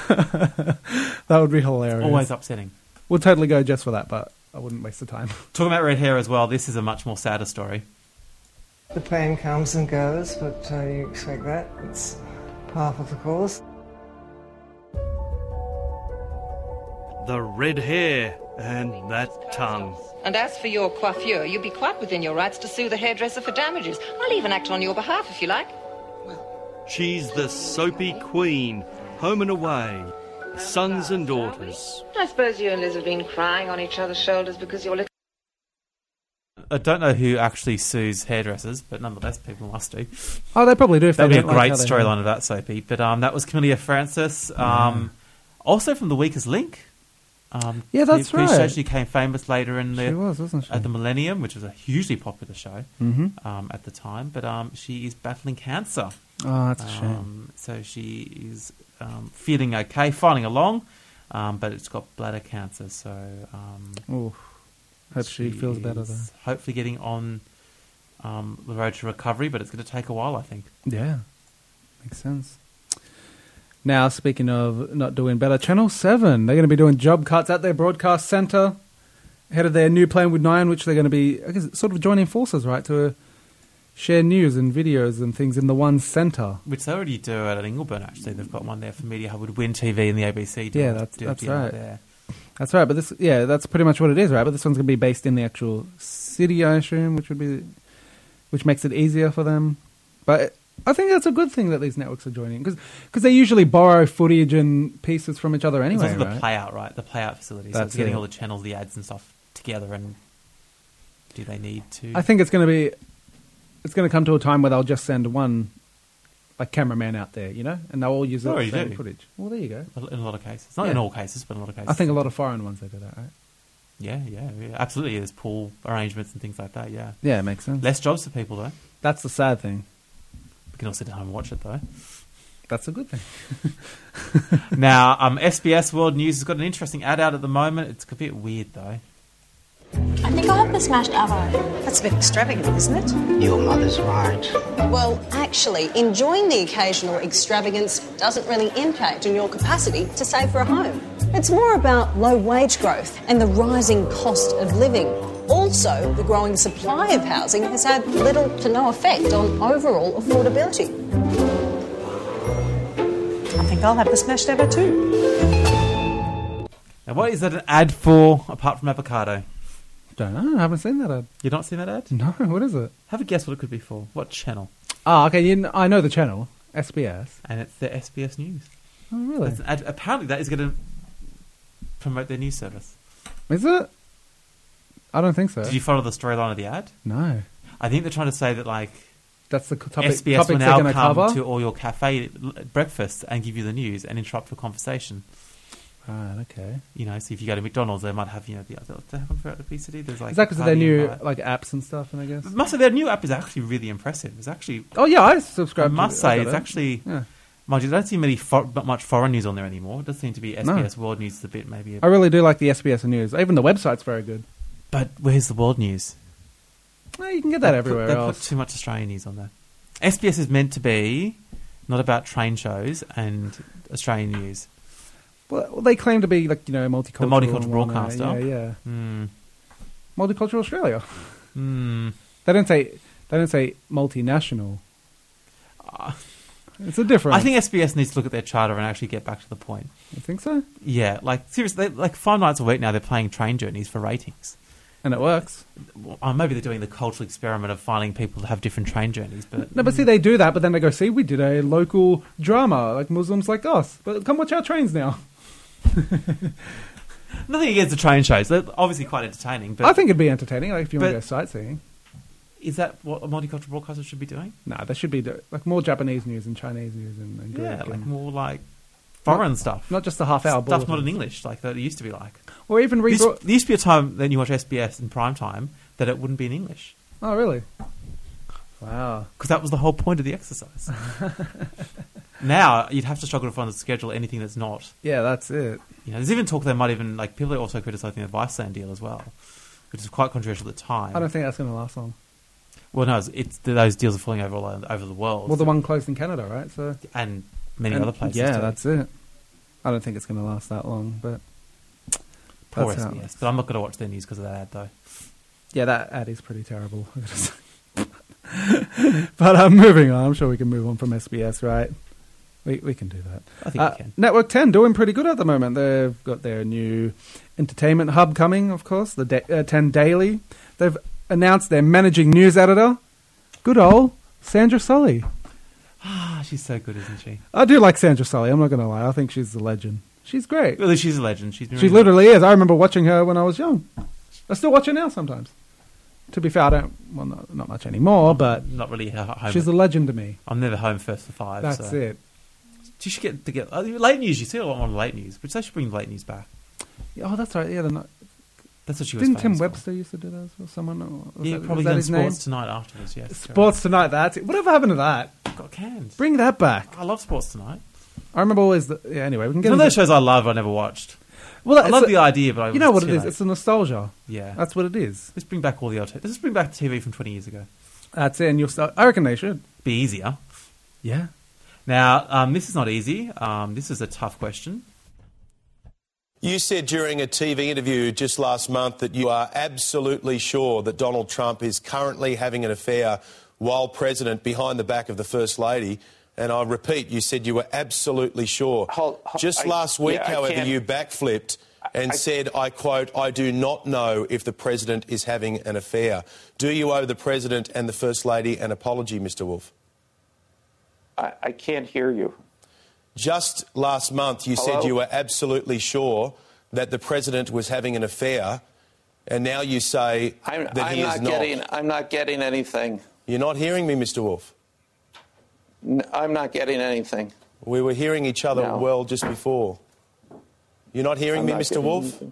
That would be hilarious. Always upsetting. We'll totally go just for that, but I wouldn't waste the time. Talking about red hair as well, this is a much more sadder story. The pain comes and goes, but uh, you expect that. It's part of the course. The red hair and that tongue. And as for your coiffure, you'd be quite within your rights to sue the hairdresser for damages. I'll even act on your behalf if you like. She's the soapy queen, home and away, sons and daughters. I suppose you and Liz have been crying on each other's shoulders because your little... I don't know who actually sues hairdressers, but nonetheless, people must do. Oh, they probably do. If That'd they be a don't like great how they storyline have. of that, Soapy. But um, that was Camellia Francis. Um, Also from The Weakest Link. Um, Yeah, that's T V show. right. She became famous later in the She was, wasn't she? at the Millennium, which was a hugely popular show Mhm. um, at the time. But um, she is battling cancer. Oh, that's a shame. Um, so she is um, feeling okay, fighting along, um, but it's got bladder cancer. So um, Ooh. Hope she feels better, is though. Hopefully, getting on um, the road to recovery, but it's going to take a while, I think. Yeah, makes sense. Now, speaking of not doing better, Channel seven, they're going to be doing job cuts at their broadcast centre ahead of their new plan with Nine, which they're going to be, I guess, sort of joining forces, right, to uh, share news and videos and things in the one centre. Which they already do at Ingleburn, actually. They've got one there for Media Hub with Win T V and the A B C. Do Yeah, a- that's, do a that's deal right. There. That's right, but this, yeah, that's pretty much what it is, right? But this one's going to be based in the actual city, I assume, which would be, which makes it easier for them. But I think that's a good thing that these networks are joining, because they usually borrow footage and pieces from each other anyway, It's also the right? play out, right? The play out facility. So That's it's getting it. all the channels, the ads and stuff together. And do they need to? I think it's going to be, it's going to come to a time where they'll just send one, like, cameraman out there, you know, and they'll all use They the already same do. footage. Well, there you go. In a lot of cases, not Yeah. in all cases, but in a lot of cases. I think a lot of foreign ones they do that, right? Yeah, yeah, yeah, absolutely. There's pool arrangements and things like that. Yeah, Yeah, it makes sense. Less jobs for people though. That's the sad thing. We can all sit at home and watch it though. That's a good thing. Now, um, S B S World News has got an interesting ad out at the moment. It's a bit weird though. I think I'll have the smashed avo. That's a bit extravagant, isn't it? Your mother's right. Well, actually, enjoying the occasional extravagance doesn't really impact on your capacity to save for a home. It's more about low wage growth and the rising cost of living. Also, the growing supply of housing has had little to no effect on overall affordability. I think I'll have the smashed avo too. Now, what is that an ad for apart from avocado? Don't know. I haven't seen that ad. You've not seen that ad? No. What is it? Have a guess what it could be for. What channel? Oh, okay. You kn- I know the channel. S B S. And it's the S B S News. Oh, really? It's an ad- apparently that is going to promote their news service. Is it? I don't think so. Did you follow the storyline of the ad? No. I think they're trying to say that, like, that's the topic, S B S will topics now they're come cover? to all your cafe l- breakfasts and give you the news and interrupt your conversation. Right, okay. You know, so if you go to McDonald's, they might have, you know, the other. They haven't throughout the P C D. There's like is that because of their Party new Empire. like apps and stuff? And I guess Must say their new app is actually really impressive. It's actually. Oh yeah, I subscribe. I must to it. I say got it's it. actually. Yeah. Mind you, I don't see many for, not much foreign news on there anymore. It does seem to be S B S No. World News is a bit maybe. A, I really do like the S B S News. Even the website's very good. but where's the world news? Well, you can get that They everywhere Put, they else. put too much Australian news on there. S B S is meant to be not about train shows and Australian news. Well, well, they claim to be like you know multicultural. The multicultural and whatnot. broadcaster. Yeah, yeah. Hmm. Multicultural Australia. Hmm. They don't say. They don't say multinational. It's a difference. I think S B S needs to look at their charter and actually get back to the point. You think so? Yeah, like seriously, they, like five nights a week now they're playing train journeys for ratings. And it works. Well, maybe they're doing the cultural experiment of finding people to have different train journeys, but No, but see, they do that, but then they go, see, we did a local drama, like Muslims like us. But come watch our trains now. nothing against the train shows. They're obviously quite entertaining. But I think it'd be entertaining, like if you want to but- go sightseeing. is that what a multicultural broadcaster should be doing? No, there should be do- like more Japanese news and Chinese news and, and Yeah, Greek like and- more like foreign Not- stuff. not just a half-hour stuff not bulletin. in English, like that it used to be like. Or even There used, rebro- there used to be a time then you watch S B S in prime time that it wouldn't be in English. Oh, really? Wow. Because that was the whole point of the exercise. Now you'd have to struggle to find the schedule anything that's not. Yeah, that's it. You know, there's even talk they might even like people are also criticising the Viceland deal as well, which is quite controversial at the time. I don't think that's going to last long. Well, no, it's, it's those deals are falling over all over the world. Well, the one closed in Canada, right? So and many and- other places. Yeah, too. that's it. I don't think it's going to last that long, but Poor that's S how- B S. But I'm not going to watch their news because of that ad, though. Yeah, that ad is pretty terrible. But uh, moving on, I'm sure we can move on from S B S, right? We we can do that. I think Uh, we can. Network ten doing pretty good at the moment. They've got their new entertainment hub coming, of course, the da- uh, ten Daily. They've announced their managing news editor, good old Sandra Sully. Ah, she's so good, isn't she? I do like Sandra Sully. I'm not going to lie. I think she's a legend. She's great. Well, she's a legend. She's been She really- literally is. I remember watching her when I was young. I still watch her now sometimes. To be fair, I don't. Well, not, not much anymore, but not really her home. she's a legend to me. I'm never home first for five. That's so. it. She should get to get uh, late news. You see a lot on late news, but they should bring late news back. Oh, that's right. Yeah, they're not, That's what she was. didn't Tim famous for. Webster used to do that as well? Someone? Or was Yeah, that, probably was that done his Sports name? Tonight afterwards. Yes, Sports Tonight. That's it. Whatever happened to that? got canned. Bring that back. I love Sports Tonight. I remember always. The, yeah. Anyway, we can It's get one of into those shows I love. I never watched. Well, I it's love a- the idea, but I you know what was it too is? late. It's a nostalgia. Yeah, that's what it is. Let's bring back all the old. Let's just bring back T V from twenty years ago. That's it. And you'll start. I reckon they should be easier. Yeah. Now, um, this is not easy. Um, this is a tough question. You said during a T V interview just last month that you are absolutely sure that Donald Trump is currently having an affair while president behind the back of the First Lady. And I repeat, you said you were absolutely sure. Hold- hold- just I- last week, yeah, I however, can't- you backflipped and I- said, I quote, I do not know if the president is having an affair. Do you owe the president and the First Lady an apology, Mister Wolf? I, I can't hear you. Just last month, you Hello? said you were absolutely sure that the president was having an affair, and now you say I'm, that I'm he not is not. getting. I'm not getting anything. You're not hearing me, Mister Wolf. N- I'm not getting anything. We were hearing each other No. well just before. You're not hearing I'm me, not Mister getting Wolf? anything.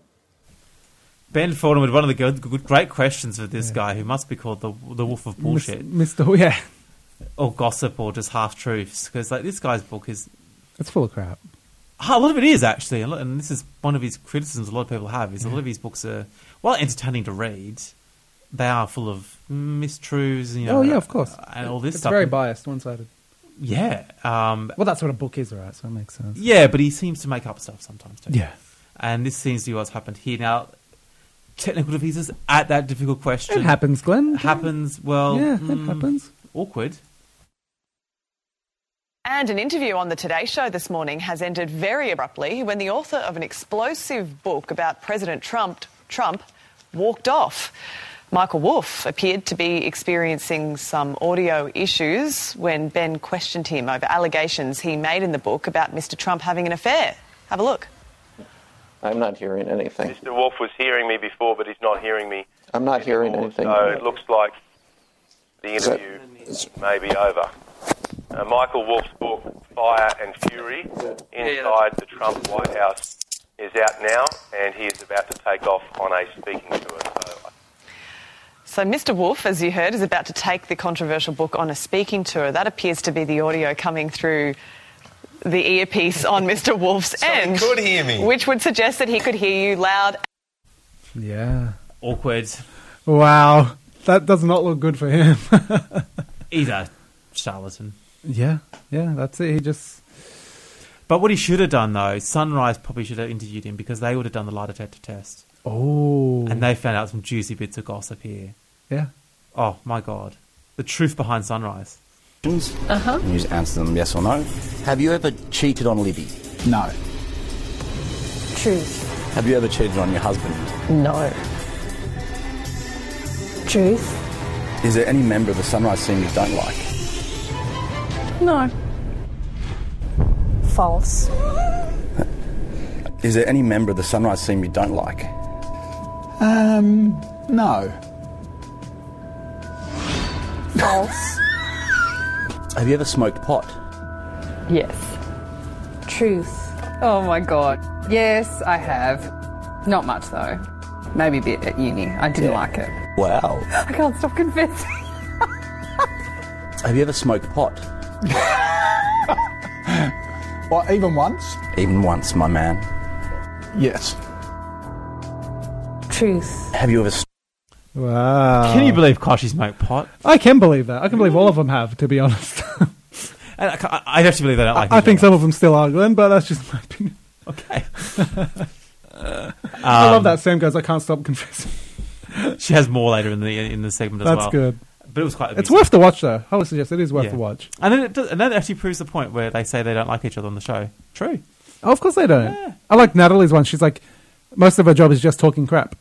Ben Fordham with one of the good, good, great questions of this guy who must be called the the Wolf of Bullshit, Mister Yeah. or gossip, or just half truths. Because like this guy's book is It's full of crap. a lot of it is actually, a lot- and this is one of his criticisms. A lot of people have is a lot of his books are while entertaining to read, they are full of mistruths. You know, Oh yeah, of course. and all this it's stuff. very biased, one-sided. Yeah. Um, Well, that's what a book is, right? So it makes sense. Yeah, but he seems to make up stuff sometimes too. Yeah. And this seems to be what's happened here. Now, technical differences at that difficult question. It happens, Glenn. Happens, well... Yeah, it mm, happens. Awkward. And an interview on the Today Show this morning has ended very abruptly when the author of an explosive book about President Trump, Trump walked off. Michael Wolff appeared to be experiencing some audio issues when Ben questioned him over allegations he made in the book about Mister Trump having an affair. Have a look. I'm not hearing anything. Mister Wolff was hearing me before, but he's not hearing me. I'm not hearing anything. So it looks like the interview may be over. Uh, Michael Wolff's book, Fire and Fury, Inside the Trump White House, is out now, and he is about to take off on a speaking tour. So, So Mister Wolff, as you heard, is about to take the controversial book on a speaking tour. That appears to be the audio coming through the earpiece on Mister Wolff's so end. he could hear me. Which would suggest that he could hear you loud. Yeah. Awkward. Wow. That does not look good for him. He's a charlatan. Yeah, yeah, that's it. He just... But what he should have done, though, Sunrise probably should have interviewed him because they would have done the lie detector test. Oh. And they found out some juicy bits of gossip here. Yeah. Oh, my God. The truth behind Sunrise. Uh-huh. You just answer them yes or no. Have you ever cheated on Libby? No. Truth. Have you ever cheated on your husband? No. Truth. Is there any member of the Sunrise team you don't like? No. False. Is there any member of the Sunrise team you don't like? Um, no. False. Have you ever smoked pot? Yes. Truth. Oh my God. Yes, I have. Not much though. Maybe a bit at uni. I didn't Yeah. like it. Wow. I can't stop confessing. Have you ever smoked pot? What, even once? Even once, my man. Yes. Truth. Have you ever... St- Wow. Can you believe Koshi smoked pot? I can believe that. I can believe all of them have, to be honest. And I, I, I actually believe they don't like I, I each think other. some of them still are, Glenn, but that's just my opinion. Okay. I love Um, that Sam goes, I can't stop confessing. She has more later in the in the segment as That's well. good. But it was quite. It's amusing. worth the watch, though. I would suggest it is worth Yeah. the watch. And then it does, and that actually proves the point where they say they don't like each other on the show. True. Oh, of course they don't. Yeah. I like Natalie's one. She's like, most of her job is just talking crap.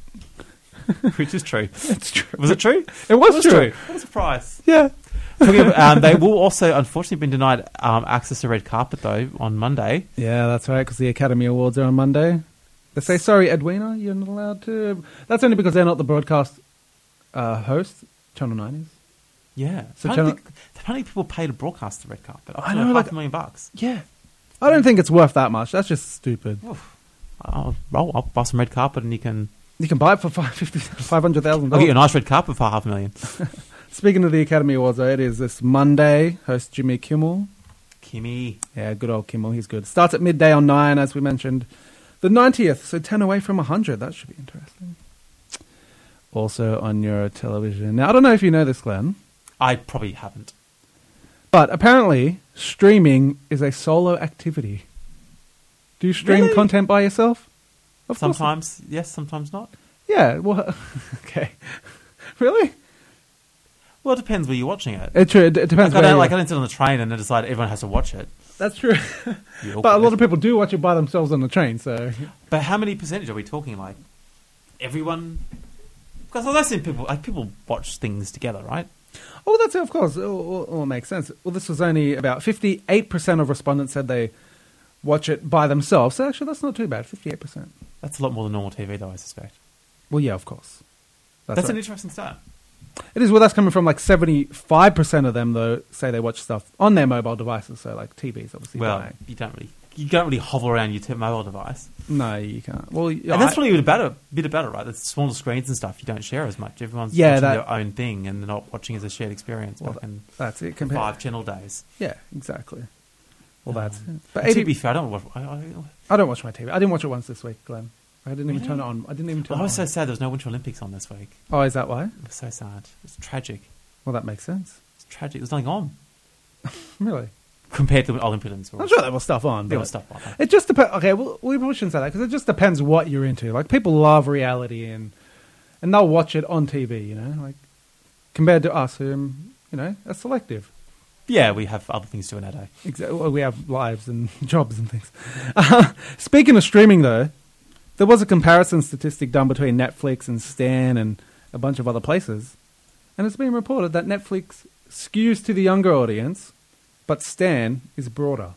Which is true. It's true. Was it true? It was true. What a surprise. Yeah. Talking about, um, they will also, unfortunately, been denied um, access to red carpet, though, on Monday. Yeah, that's right, because the Academy Awards are on Monday. They say, sorry, Edwina, you're not allowed to. That's only because they're not the broadcast uh, host. Channel nine is. Yeah. So So Channel- how many people pay to broadcast the red carpet? Up I to know, half like- a million bucks. Yeah. I don't think it's worth that much. That's just stupid. I'll, I'll, I'll buy some red carpet and you can... You can buy it for five hundred thousand I'll get you a dollars. nice red carpet for half a million. Speaking of the Academy Awards, though, it is this Monday. Host Jimmy Kimmel. Kimmy. Yeah, good old Kimmel. He's good. Starts at midday on nine, as we mentioned. The ninetieth, so ten away from one hundred. That should be interesting. Also on your television. Now, I don't know if you know this, Glenn, I probably haven't. but apparently streaming is a solo activity. Do you stream Really? content by yourself? Of course. Sometimes yes, sometimes not. Yeah, well, okay. Really? Well, it depends where you're watching it. It, true, it d- it depends Like, I where don't, you- like, I don't sit on the train and then decide everyone has to watch it. That's true. You But a lot awkward. of people do watch it by themselves on the train, so... But how many percentage are we talking? Like everyone? Because I've seen people like people watch things together, right? Oh, that's it, of course. It all, all makes sense. Well, this was only about fifty-eight percent of respondents said they watch it by themselves. So actually, that's not too bad, fifty-eight percent. That's a lot more than normal T V, though, I suspect. Well, yeah, of course. That's, right. an interesting stat. It is. Well, that's coming from like seventy-five percent of them, though, say they watch stuff on their mobile devices. So, like, T Vs, obviously. Well, dying. you don't really you don't really hover around your t- mobile device. No, you can't. Well, And that's probably a bit about it, bit about it, right? The smaller screens and stuff, you don't share as much. Everyone's Yeah, watching that- their own thing and they're not watching as a shared experience. Well, back in that's it, compared- five channel days. Yeah, exactly. Well, that's Um, it. But to eighty be fair, I don't watch. I, I, I don't watch my T V. I didn't watch it once this week, Glenn. I didn't even turn it on. I didn't even turn I it on. was so sad there was no Winter Olympics on this week. Oh, is that why? It was so sad. It's tragic. Well, that makes sense. It's tragic. There's nothing on. Really? Compared to the Olympians. I'm sure there was stuff on. There but was stuff on. It just depends. Okay, well, we probably shouldn't say that because it just depends what you're into. Like, people love reality and and they'll watch it on T V, you know, like compared to us who, um, you know, are selective. Yeah, we have other things to do in our day. Exactly. Well, we have lives and jobs and things. Uh, speaking of streaming, though, There was a comparison statistic done between Netflix and Stan and a bunch of other places, and it's been reported that Netflix skews to the younger audience, but Stan is broader.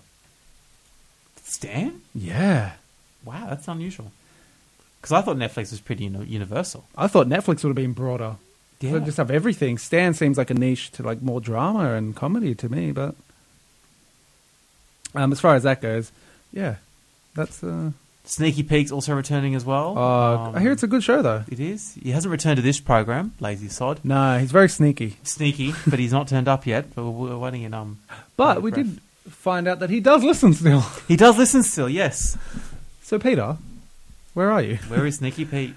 Stan? Yeah. Wow, that's unusual. Because I thought Netflix was pretty uni- universal. I thought Netflix would have been broader. Yeah. They just have everything. Stan seems like a niche to like more drama and comedy to me, but um, as far as that goes, yeah, that's. Uh, Sneaky Peek's also returning as well. Uh, Um, I hear it's a good show though. It is. He hasn't returned to this program, lazy sod. No, he's very sneaky. Sneaky, but he's not turned up yet. But we're waiting in um. But we breath. did find out that he does listen still. He does listen still. Yes. So Peter, where are you? Where is Sneaky Pete?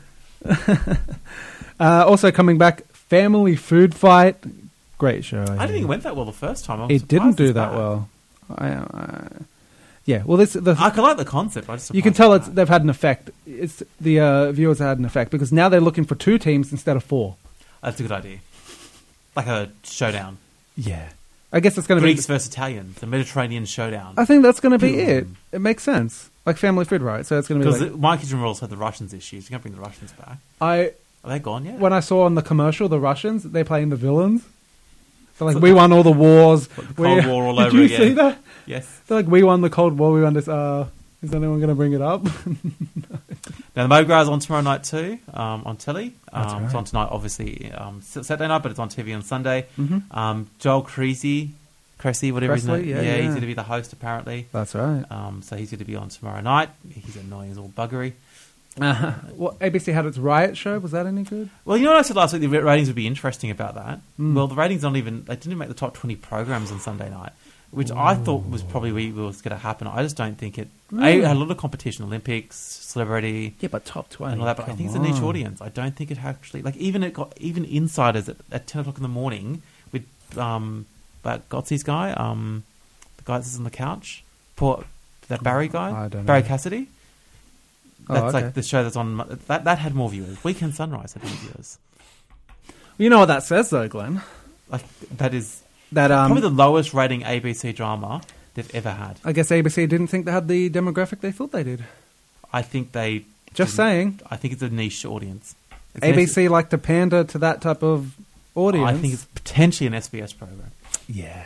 uh, also coming back, Family Food Fight. Great show. I, I didn't think it went that well the first time. I'm it didn't do it's that bad. well. I, I, yeah, well, this the I can like the concept. I just you can tell it's they've had an effect. It's the uh, viewers had an effect because now they're looking for two teams instead of four. That's a good idea. Like a showdown. Yeah, I guess it's going to be Greeks versus Italians, the Mediterranean showdown. I think that's going to be it. It makes sense. Like Family Food, right? So it's going to be Because like, my kitchen rules had the Russians issues. You're going to bring the Russians back. I Are they gone yet? when I saw on the commercial the Russians, they're playing the villains. They're like, we won all the wars. Like the Cold We- War all Did over you again. see that? Yes. They're like, we won the Cold War. We won this. Uh, is anyone going to bring it up? Now, the Mogras on tomorrow night too, um, on telly. That's Um, It's right. on tonight, obviously, um, Saturday night, but it's on T V on Sunday. Mhm. Um, Joel Creasy, Cressy, whatever his Cressy, name yeah, yeah, yeah. he's going to be the host, apparently. That's right. Um, so he's going to be on tomorrow night. He's annoying as all buggery. Uh, well, A B C had its Riot show. Was that any good? Well, you know what I said last week? The ratings would be interesting about that. Mm. Well, the ratings don't even... They didn't even make the top twenty programs on Sunday night, which I thought was probably what was going to happen. I just don't think it... Really? It had a lot of competition, Olympics, celebrity... Yeah, but top twenty. And all that, but I come think it's a niche on. audience. I don't think it actually... Like, even it got even insiders at, at ten o'clock in the morning with um, that Gotsy's guy, um, the guy that's on the couch, poor, that Barry guy, I don't know. Barry Cassidy. Oh, That's okay. like the show that's on... That, that had more viewers. Weekend Sunrise had more viewers. You know what that says, though, Glenn? Like, that is... That um, probably the lowest rating A B C drama they've ever had. I guess A B C didn't think they had the demographic they thought they did. I think they... Just didn't- saying. I think it's a niche audience. It's A B an C like to pander to that type of audience. I think it's potentially an S B S program. Yeah.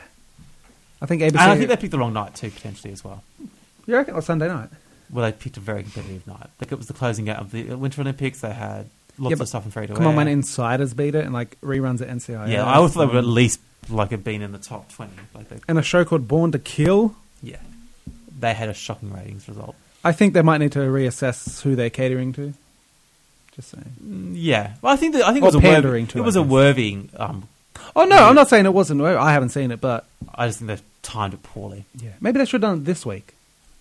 I think A B C... And I think they picked the wrong night too, potentially, as well. You reckon? Or Sunday night? Well, they picked a very competitive night. Like, it was the closing game of the Winter Olympics. They had lots Yeah, but of stuff in free to Come on, when Insiders beat it and like reruns at N C I S. Yeah, I always thought they would at least like have been in the top twenty. Like they, And a show called Born to Kill. yeah, they had a shocking ratings result. I think they might need to reassess who they're catering to. Just saying. Mm, Yeah, well, I think that, I think Or it was a pandering worth, to, it I was a guess. worthy. Um, Oh no, I'm not saying it wasn't. I haven't seen it, but I just think they've timed it poorly. yeah, maybe they should have done it this week.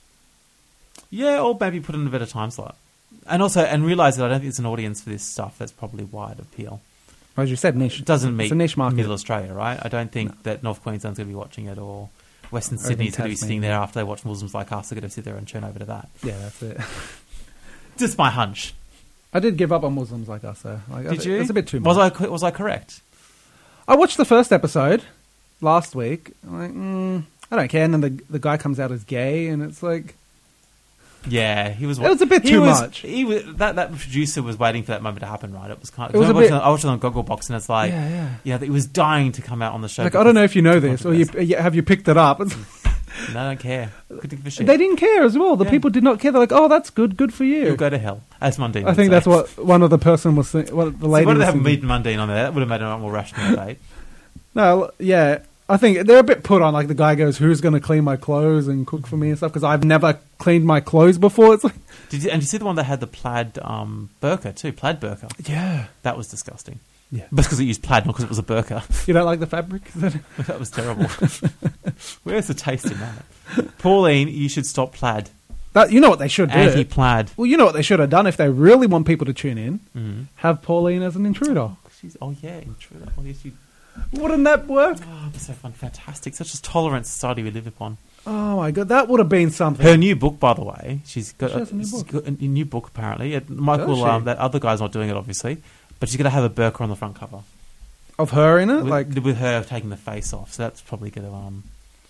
Yeah, or maybe put in a better time slot, and also and realize that I don't think it's an audience for this stuff that's probably wide appeal. As you said, niche. It doesn't It's meet a niche market. Middle Australia, right? I don't think that North Queensland's going to be watching it, or Western Or Sydney's even going to be sitting Tasmania. there after they watch Muslims Like Us. They're going to sit there and turn over to that. Yeah, that's it. Just my hunch. I did give up on Muslims Like Us, though. Like, Did I- you? It's a bit too much. Was I co- was I correct? I watched the first episode last week. I'm like, mm, I don't care. And then the the guy comes out as gay, and it's like, Yeah, he was. It was a bit he too was- much. He was, that that producer was waiting for that moment to happen, right? It was kind of. It was I a watched bit- it- I watched it on Gogglebox, and it's like, Yeah, yeah. yeah, it was dying to come out on the show. like I don't know if you know because- this, or you yeah, have you picked it up? No, I don't care. Couldn't give a shit. They didn't care as well. The Yeah. people did not care. They're like, oh, that's good. Good for you. You'll go to hell. As Mundine. I would think say. that's what one of the person was saying. What the So lady why did was they have thinking. Meet Mundine on there? That would have made it a lot more rational debate. No, yeah. I think they're a bit put on. Like the guy goes, "Who's going to clean my clothes and cook for me and stuff?" Because I've never cleaned my clothes before. It's like, Did you, and you see the one that had the plaid um, burqa too? Plaid burqa. yeah, That was disgusting. Yeah. Because it used plaid, not because it was a burqa. you don't like the fabric? That was terrible. Where's the taste in that? Pauline, you should stop plaid. That you know what they should do. Anti-plaid. Well, you know what they should have done if they really want people to tune in. Mhm. Have Pauline as an intruder. She's, oh yeah, intruder. Oh, yes, you, Wouldn't that work? oh, that'd be so fun, fantastic. Such a tolerant society we live upon. Oh my god, that would have been something. Her new book, by the way, she's got, She has a new she's book. got a new book apparently. It, Michael, Does she? um, that other guy's not doing it, obviously, but she's going to have a burqa on the front cover Of her in it, with, like with her taking the face off. So that's probably going to um,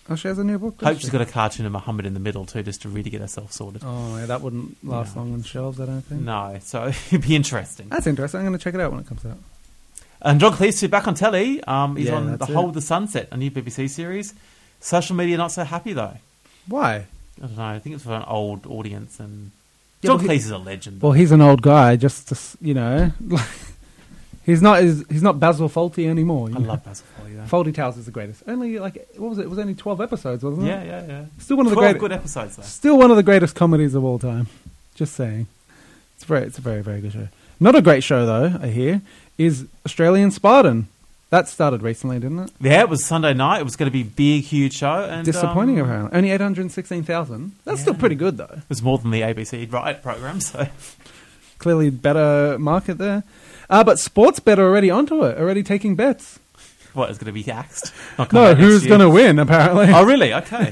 Oh, she has a new book. Hope does she's she? got a cartoon of Muhammad in the middle too, just to really get herself sorted. Oh, yeah, that wouldn't last No. long on shelves, I don't think. No, so it'd be interesting. That's interesting. I'm going to check it out when it comes out. And John Cleese back on telly. Um, he's Yeah, on The that's Whole it. of the Sunset, a new B B C series. Social media not so happy though. Why? I don't know. I think it's for an old audience, and Yeah, John well, he- Cleese is a legend. Well, he's an old guy. Just to, s- you know, he's not he's, he's not Basil Fawlty anymore. you I know. love Basil Fawlty, though. Fawlty Towers is the greatest. Only like what was it? It was only twelve episodes, wasn't it? Yeah, yeah, yeah. Still one of the twelve greatest. good episodes, though. Still one of the greatest comedies of all time. Just saying. It's very, it's a very, very good show. Not a great show though. I hear is Australian Spartan. That started recently, didn't it? Yeah, it was Sunday night. It was going to be a big, huge show. And, Disappointing, um, apparently. Only eight hundred sixteen thousand. That's still pretty good, though. It was more than the A B C Riot program, so... Clearly better market there. Uh, but Sportsbet are already onto it, already taking bets. What, it's going to be axed? Not coming No, out next who's year? going to win, apparently. Oh, really? Okay.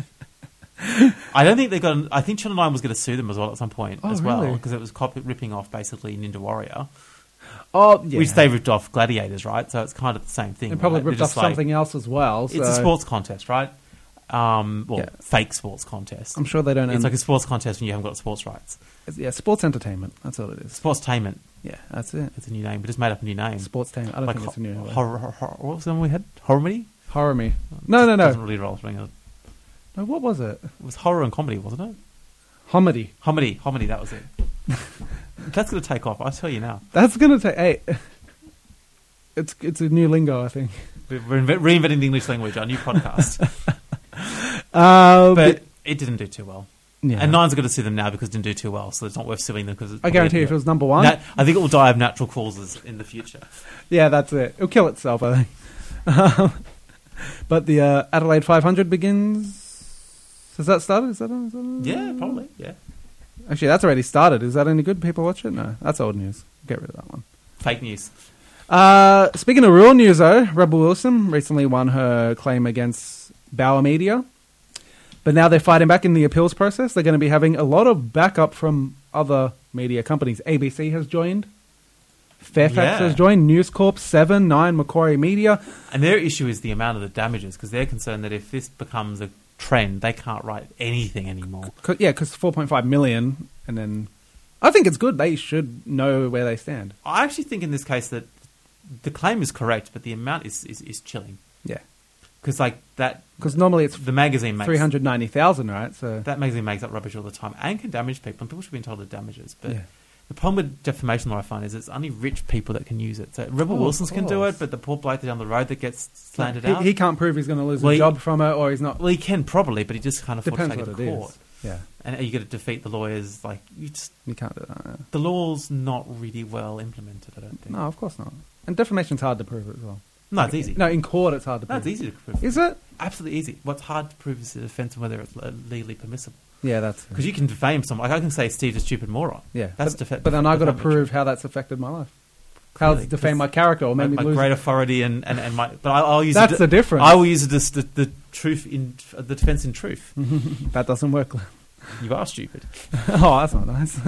I don't think they got... An, I think Channel nine was going to sue them as well at some point Oh, as well, really? because it was copy, ripping off basically Ninja Warrior. Oh, yeah. Which they ripped off Gladiators, right? So it's kind of the same thing. They probably right? ripped They're off just like- something else as well. It's a so- sports contest, right? Um, well, Yeah. fake sports contest. I'm sure they don't It's end- like a sports contest when you haven't got sports rights. It's- yeah, sports entertainment. That's all it is. Sportstainment. Yeah, that's it. It's a new name. We just made up a new name. Sportstainment. I don't think it's a new name. Horror, horror, horror, what was the one we had? Horror-medy? Horror me. No, no, no. Doesn't really roll off the tongue. No, what was it? It was horror and comedy, wasn't it? Homedy. Homedy. Homedy, that was it. That's going to take off. I'll tell you now. That's going to take... Hey, it's, it's a new lingo, I think. We're reinvent- reinventing the English language, our new podcast. Uh, but it didn't do too well. Yeah. And Nine's are going to sue them now because it didn't do too well, so it's not worth suing them. Because I guarantee if it was number one- Nat- I think it will die of natural causes in the future. Yeah, that's it. It'll kill itself, I think. Um, but the uh, Adelaide five hundred begins... Has that started? Is that, is that Yeah, probably, yeah. Actually, that's already started. Is that any good? People watch it? No, that's old news. Get rid of that one. Fake news. Uh, speaking of real news, though, Rebel Wilson recently won her claim against Bauer Media. But now they're fighting back in the appeals process. They're going to be having a lot of backup from other media companies. A B C has joined. Fairfax Yeah. has joined. News Corp, Seven, Nine, Macquarie Media. And their issue is the amount of the damages, because they're concerned that if this becomes a trend, they can't write anything anymore. Cause, yeah, because four point five million, and then I think it's good. They should know where they stand. I actually think in this case that the claim is correct, but the amount is, is, is chilling. Yeah. Because like that, because normally it's the magazine makes three hundred ninety thousand, right? So that magazine makes up rubbish all the time and can damage people, and people should be entitled to damages. But Yeah. the problem with defamation, what I find, is it's only rich people that can use it. So Rebel Oh, of Wilsons can do course. it, but the poor bloke down the road that gets slandered he, out, he can't prove he's going to lose Well, a he- job from it, or he's not. Well, he can probably, but he just can't afford Depends to take what it to it court. is. Yeah. And you got to defeat the lawyers. Like you just You can't do that. yeah. the law's not really well implemented. I don't think. No, of course not. And defamation's hard to prove as well. No, it's easy. No, in court it's hard to No, prove. it's easy to prove. Is it? Absolutely easy. What's hard to prove is the offence and whether it's uh, legally permissible. Yeah, that's Because you can defame someone. Like I can say Steve's a stupid moron. Yeah, that's but, defa- but then I've got to defamatory. prove how that's affected my life. How Really, it's defamed 'cause my character or my, made me my lose. great authority and, and, and my. But I, I'll use That's the, the difference. I will use the, the, the truth in the defence in truth. That doesn't work. You are stupid. Oh, that's not nice.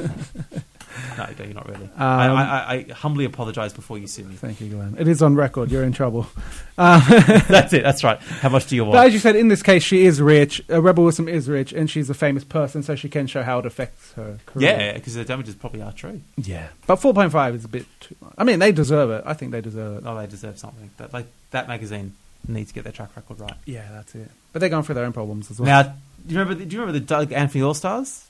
No, no, you're not really. Um, I, I, I humbly apologise before you sue me. Thank you, Glenn. It is on record. You're in trouble. Um, That's it. That's right. How much do you want? But as you said, in this case, she is rich. Uh, Rebel Wilson is rich, and she's a famous person, so she can show how it affects her career. Yeah, because the damages probably are true. Yeah. But four point five is a bit too much. I mean, they deserve it. I think they deserve it. Oh, they deserve something. That like that magazine needs to get their track record right. Yeah, that's it. But they're going through their own problems as well. Now, do you remember? The, do you remember the Doug Anthony All Stars?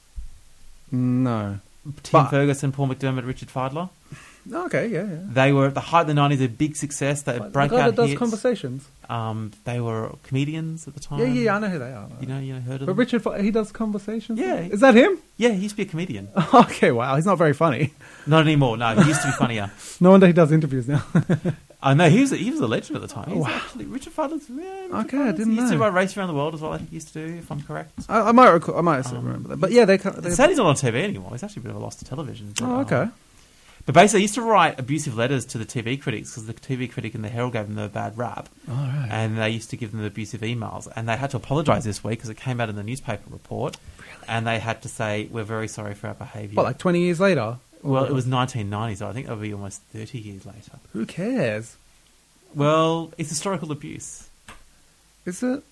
No. Tim But- Ferguson, Paul McDermott, Richard Fidler. Okay, yeah, yeah. They were at the height of the nineties, a big success. They The broke guy out that does hits. conversations. Um, they were comedians at the time. Yeah, yeah, I know who they are. You know, you know, heard of But them? Richard, Fo- he does conversations? Yeah. Is that him? Yeah, he used to be a comedian. Okay, wow. He's not very funny. Not anymore. No, he used to be funnier. No wonder he does interviews now. I know he was a, he was a legend at the time. He was Wow. actually Richard Fidler's. Yeah, Richard Okay, I Fidler's- didn't he used know. to run race around the world as well. I think he used to do, if I'm correct. I, I might recall, I might still remember that. But yeah, they. ca- they It's sad he's not on T V anymore. He's actually a bit of a loss to television. But, Oh, um, okay. But basically, he used to write abusive letters to the T V critics because the T V critic and the Herald gave them a bad rap. Oh, right. And they used to give them abusive emails. And they had to apologise this week because it came out in the newspaper report. Really? And they had to say, we're very sorry for our behaviour. What, like twenty years later? Well, Or- it was nineteen ninety, so I think that'll be almost thirty years later. Who cares? Well, it's historical abuse. Is it?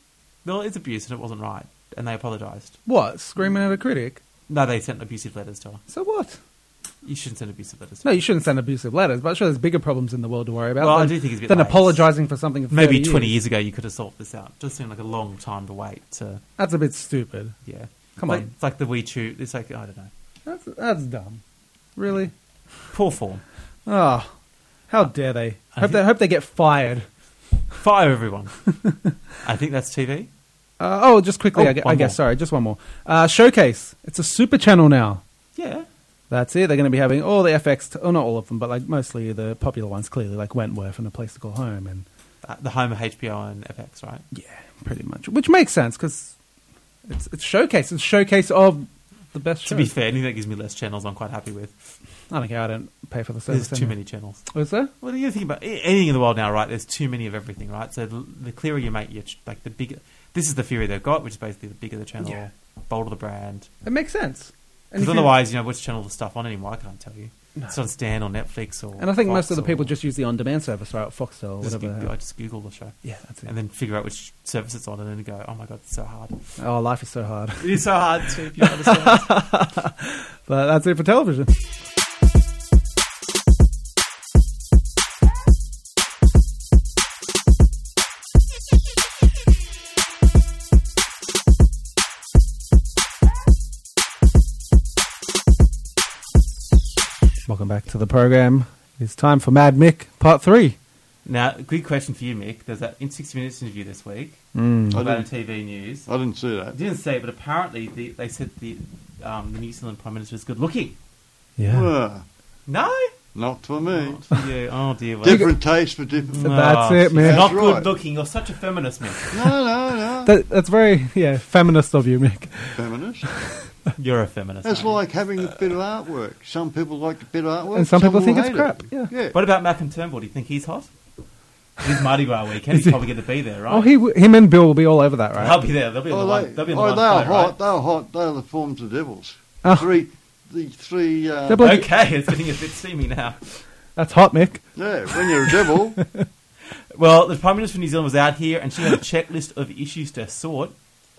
Well, it's abuse and it wasn't right, and they apologised. What? Screaming at a critic? No, they sent abusive letters to her. So what? You shouldn't send abusive letters. No, you shouldn't send abusive letters, but I'm sure there's bigger problems in the world to worry about. Well, than, I do think it's a bit than late. apologising for something. Of Maybe thirty twenty years. years ago you could have sorted this out. Just seemed like a long time to wait. To That's a bit stupid. yeah, Come like, on. It's like the We Tube. It's like I don't know. That's that's dumb. Really? Poor form. Oh, how dare they? I Hope they think- hope they get fired. Fire everyone. I think that's T V. Uh, oh, just quickly, Oh, I, gue- one I guess. more. Sorry, just one more. Uh, Showcase. It's a super channel now. Yeah. That's it. They're going to be having all the F X, t- oh, not all of them, but like mostly the popular ones. Clearly, like Wentworth and A Place to Call Home, and Uh, the home of H B O and F X, right? Yeah, pretty much. Which makes sense because it's it's Showcase. It's Showcase of the best shows. To be fair, anything that gives me less channels, I'm quite happy with. I don't care. I don't pay for the service. There's too anyway. many channels. Oh, is there? Well, you think about a- anything in the world now, right? There's too many of everything, right? So the, the clearer you make your ch- like the bigger. This is the theory they've got, which is basically the bigger the channel, Yeah. bolder the brand. It makes sense. And Because if you- otherwise, you know, which channel the stuff on anymore? I can't tell you. No. It's on Stan or Netflix or. And I think Fox most of the or- people just use the on-demand service, right? Foxtel or Just whatever. Google, I just Google the show. Yeah, that's it. And then figure out which service it's on, and then go, "Oh my god, it's so hard." Oh, life is so hard. It is so hard to if you understand. But that's it for television. Welcome back to the program. It's time for Mad Mick, part three. Now, good question for you, Mick. There's that in sixty minutes interview this week Mm. I about didn't- T V news. I didn't see that. I didn't say it, but apparently the, they said the um, the New Zealand Prime Minister is good looking. Yeah. Well, No? not for me. Not for you. Oh, dear. Well, Different taste for different. No. That's it, man. Not That's good right. looking. You're such a feminist, Mick. No, no, no. That, that's very, yeah, feminist of you, Mick. Feminist. You're a feminist. It's aren't you? like having a bit of artwork. Some people like a bit of artwork, And some people will think it's hate crap, it. yeah. yeah. What about Malcolm Turnbull? Do you think he's hot? He's Mardi Gras weekend. He's probably going to be there, right? Oh, he, w- him and Bill will be all over that, right? They'll be there. They'll be in Oh, the they, one. They'll be in the oh, one they are photo, hot. right? They are hot. They are the forms of devils. Oh. Three, the three. Uh, They're bloody- Okay, it's getting a bit steamy now. That's hot, Mick. yeah, when you're a devil. Well, the Prime Minister of New Zealand was out here and she had a checklist of issues to sort.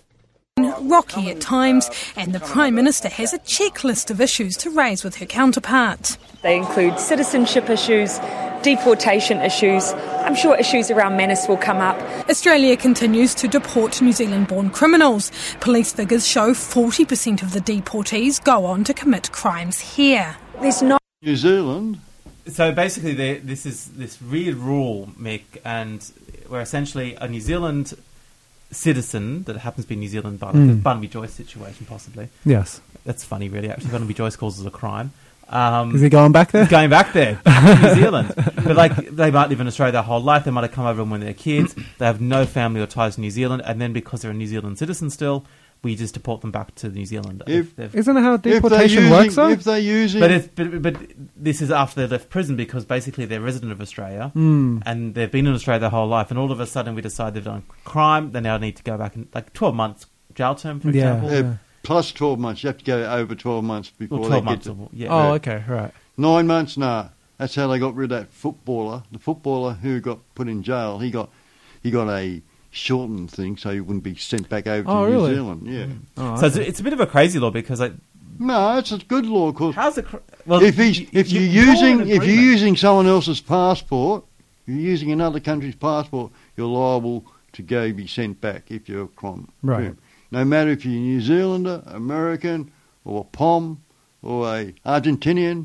Rocky at times, and the Prime Minister has a checklist of issues to raise with her counterpart. They include citizenship issues, deportation issues. I'm sure issues around menace will come up. Australia continues to deport New Zealand-born criminals. Police figures show forty percent of the deportees go on to commit crimes here. There's no New Zealand. So basically, there- this is this weird rule, Mick, and where essentially a New Zealand citizen that happens to be New Zealand, by like Mm. the Barnaby Joyce situation, possibly. Yes. That's funny, really. Actually, Barnaby Joyce calls it a crime. Um, Is he going back there? He's going back there, New Zealand. But like, they might live in Australia their whole life. They might have come over when they're kids. They have no family or ties to New Zealand, and then because they're a New Zealand citizen still, we just deport them back to New Zealand. If- they've- Isn't that how If they're deportation using, works, though? if they're using, But, it's, but but this is after they left prison because basically they're resident of Australia Mm. and they've been in Australia their whole life, and all of a sudden we decide they've done crime. They now need to go back and like twelve months jail term, for Yeah. example. yeah, plus twelve months. You have to go over twelve months before Well, they twelve get months. to Or, yeah. Oh, okay, right. nine months. Nah, that's how they got rid of that footballer. The footballer who got put in jail. He got he got a shortened thing, so he wouldn't be sent back over Oh, to really? New Zealand. Yeah. Oh, So it's, okay. it's a bit of a crazy law because like, No, it's a good law. Cause how's it? Cr- well, if he's you- if you- you're you're using in if you're agreement. using someone else's passport, you're using another country's passport, you're liable to go be sent back if you're a crime. Right. No matter if you're a New Zealander, American, or a P O M, or a Argentinian,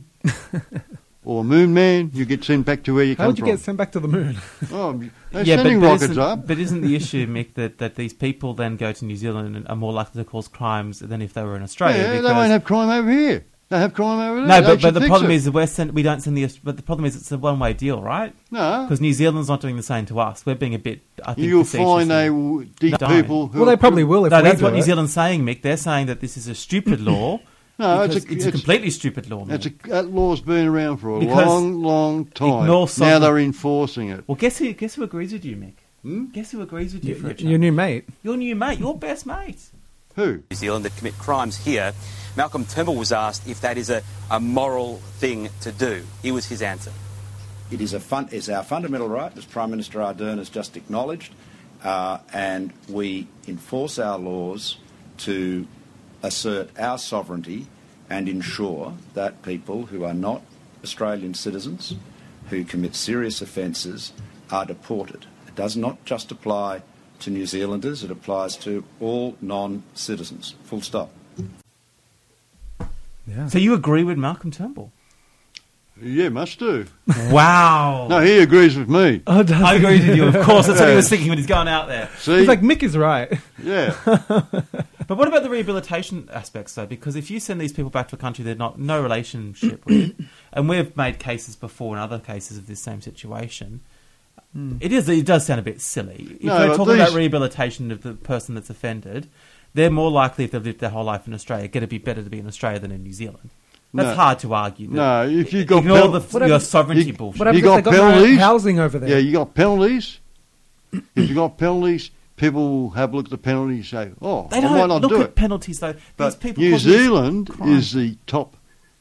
or a moon man, you get sent back to where you How come would you from. get sent back to the moon? Oh, they're Yeah, but, sending but, rockets isn't, up. but isn't the issue, Mick, that, that these people then go to New Zealand and are more likely to cause crimes than if they were in Australia? Yeah, they because- won't have crime over here. They have crime over there. No, They but, but should the fix problem it. is that we're send, we don't send the. But the problem is it's a one-way deal, right? No. Because New Zealand's not doing the same to us. We're being a bit. I think You'll facetious find here. they will deep Don't. people who Well, they are- probably will if No, we that's do what New it. Zealand's saying, Mick. They're saying that this is a stupid law. No, it's because a- it's a it's- completely stupid law. That's a, Mick. that law's been around for a Because long, long time. ignore Now sovereign- they're enforcing it. Well, guess who? Guess who agrees with you, Mick? Hmm? Guess who agrees with you? Y- for a y- change? your new mate. Your new mate, your best mate. Who? New Zealand that commit crimes here. Malcolm Turnbull was asked if that is a, a moral thing to do. Here was his answer. It is a fun, is our fundamental right, as Prime Minister Ardern has just acknowledged. uh, and we enforce our laws to assert our sovereignty and ensure that people who are not Australian citizens, who commit serious offences, are deported. It does not just apply to New Zealanders, it applies to all non-citizens. Full stop. Yeah. So you agree with Malcolm Turnbull? Yeah, must do. Wow. No, he agrees with me. Oh, does I he? agree with you, of course. That's what he Yeah. was thinking when he's going out there. See? He's like, Mick is right. Yeah. But what about the rehabilitation aspects, though? Because if you send these people back to a country they're not no relationship with, and we've made cases before in other cases of this same situation, Mm. it is it does sound a bit silly. If No, we're but talking about these- rehabilitation of the person that's offended, they're more likely, if they've lived their whole life in Australia, going to be better to be in Australia than in New Zealand. That's No. hard to argue. that- No, if you got ignore pen- the, Whatever- your sovereignty you- bullshit. Whatever You if got they got no penalties? housing over there? Yeah, you got penalties. If you got penalties, people will have a look at the penalties and say, oh, They I don't might not look do at it. penalties, though. These But people New cause these Zealand crimes. is the top,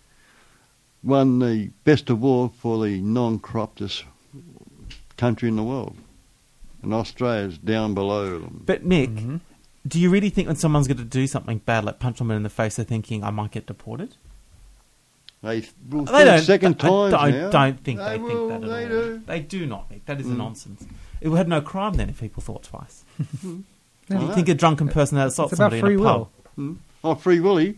won the best award for the non-corruptest country in the world. And Australia's down below them. But Mick, Mm-hmm. do you really think when someone's going to do something bad, like punch someone in the face, they're thinking, I might get deported? They will They think don't. second I, times I now. don't think They they, will, think that they at all. do. They do not, Mick. That is a Mm. nonsense. It would have no crime then if people thought twice. I You know. think a drunken person that assaults It's about somebody free in a will. pub? Hmm? Oh, Free Willy?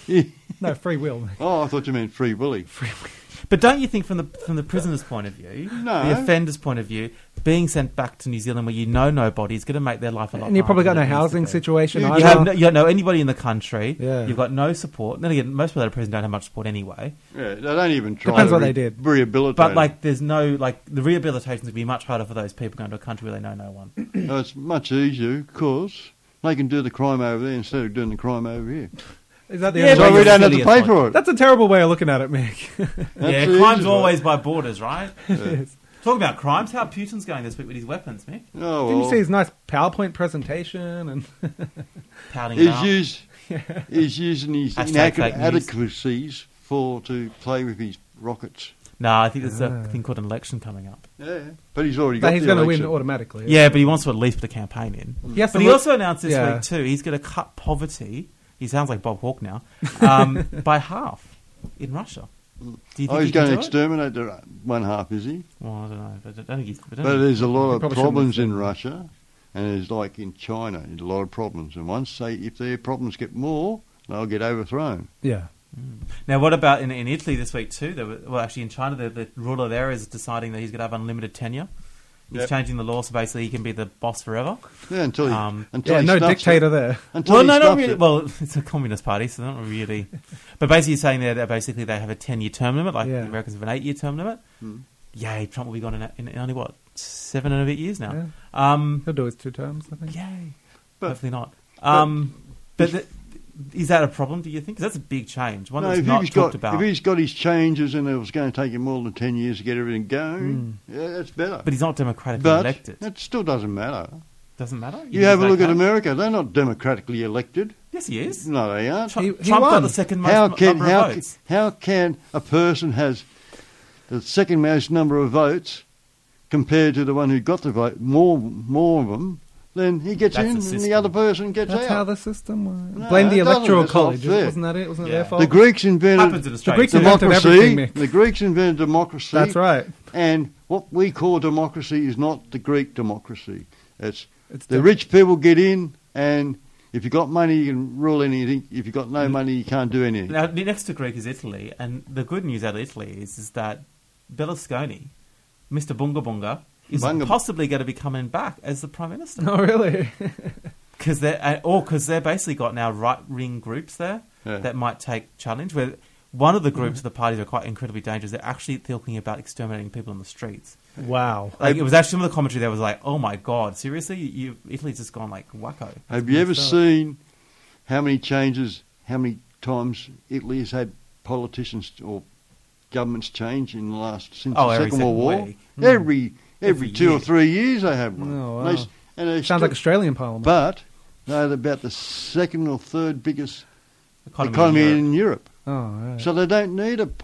No, free will. Oh, I thought you meant Free Willy. But don't you think, from the from the prisoner's point of view, No. the offender's point of view, being sent back to New Zealand where you know nobody is going to make their life a lot And you probably got harder no than it used to housing be. situation You either. You have no, you don't know anybody in the country. Yeah. You've got no support. Then again, most people that are prison don't have much support anyway. Yeah, they don't even try Depends to what re- they did. rehabilitate. But them. like, there's no like the rehabilitation's going to be much harder for those people going to a country where they know no one. No, it's much easier because they can do the crime over there instead of doing the crime over here. Is that the Yeah, only So but way we you're don't have to silly pay as for it. That's a terrible way of looking at it, Mick. yeah, the crime's easy always way. by borders, right? Yes. Talking about crimes, how Putin's going this week with his weapons, Mick? Oh, Didn't you well. see his nice PowerPoint presentation? And Pouting it He's, out. used, he's using his Hashtag inaccurate fake news. adequacies for to play with his rockets. No, I think there's Ah. a thing called an election coming up. Yeah, but he's already but got he's the going to win election. automatically. Yeah, but he wants to at least put a campaign in. He has to But he look- also announced this yeah. week too, he's going to cut poverty, he sounds like Bob Hawke now, um, by half in Russia. Do you think Oh, he he's can going to do it? exterminate the one half, is he? Well, I don't know. But I don't think he's, I don't But think- there's a lot He of probably shouldn't problems have in said that. Russia, and there's like in China, there's a lot of problems. And once they, if their problems get more, they'll get overthrown. Yeah. Now, what about in, in Italy this week too? There were, well, actually in China, the, the ruler there is deciding that he's going to have unlimited tenure. He's Yep. changing the law so basically he can be the boss forever. Yeah, until he, Um, until Yeah, he no snuffs dictator it. there. Until Well, he no, not snuffs really. it. Well, it's a communist party, so not really. But basically, saying that that basically they have a ten-year term limit, like Yeah. the Americans have an eight-year term limit. Hmm. Yay, Trump will be gone in, in only what seven and a bit years now. Yeah. Um, He'll do his two terms, I think. yay, But- hopefully not. Um, but th- is that a problem? Do you think? 'Cause that's a big change. One No, that's if not he's talked got about. if he's got his changes and it was going to take him more than ten years to get everything going, yeah, that's better. But he's not democratically But elected. that still doesn't matter. Doesn't matter. You, think have a it's look at okay? America; they're not democratically elected. Yes, he is. No, they aren't. Trump, He- he Trump got won. the second most How m- can number how of can, votes. how can a person has the second most number of votes compared to the one who got the vote more more of them? Then he gets That's in, the and the system. other person gets That's out. how the system works. No, Blame the it doesn't. electoral That's not college. fair. Wasn't that it? Wasn't it Yeah. their fault? The Greeks invented Happens in Australia. The Greeks too. invented democracy. everything, Mick. The Greeks invented democracy. That's right. And what we call democracy is not the Greek democracy. It's, It's the dem- rich people get in, and if you've got money, you can rule anything. If you've got no money, you can't do anything. Now, the next to Greek is Italy, and the good news out of Italy is, is that Berlusconi, Mister Bunga Bunga, is Bunga- possibly going to be coming back as the Prime Minister. Oh, really? Because they're, uh, or because they're basically got now right-wing groups there Yeah. that might take challenge, where one of the groups of the parties are quite incredibly dangerous. They're actually talking about exterminating people on the streets. Wow. Like, it was actually some of the commentary there was like, oh my God, seriously? You, you, Italy's just gone like wacko. Have you ever messed up. seen how many changes, how many times Italy has had politicians or governments change in the last since Oh, the every Second World second War? week. Every, every Every two year. or three years they have one. Oh, And wow. they s- and they Sounds still- like Australian Parliament. But they're about the second or third biggest Economy, economy in Europe. in Europe. oh, right. So they don't need a poli-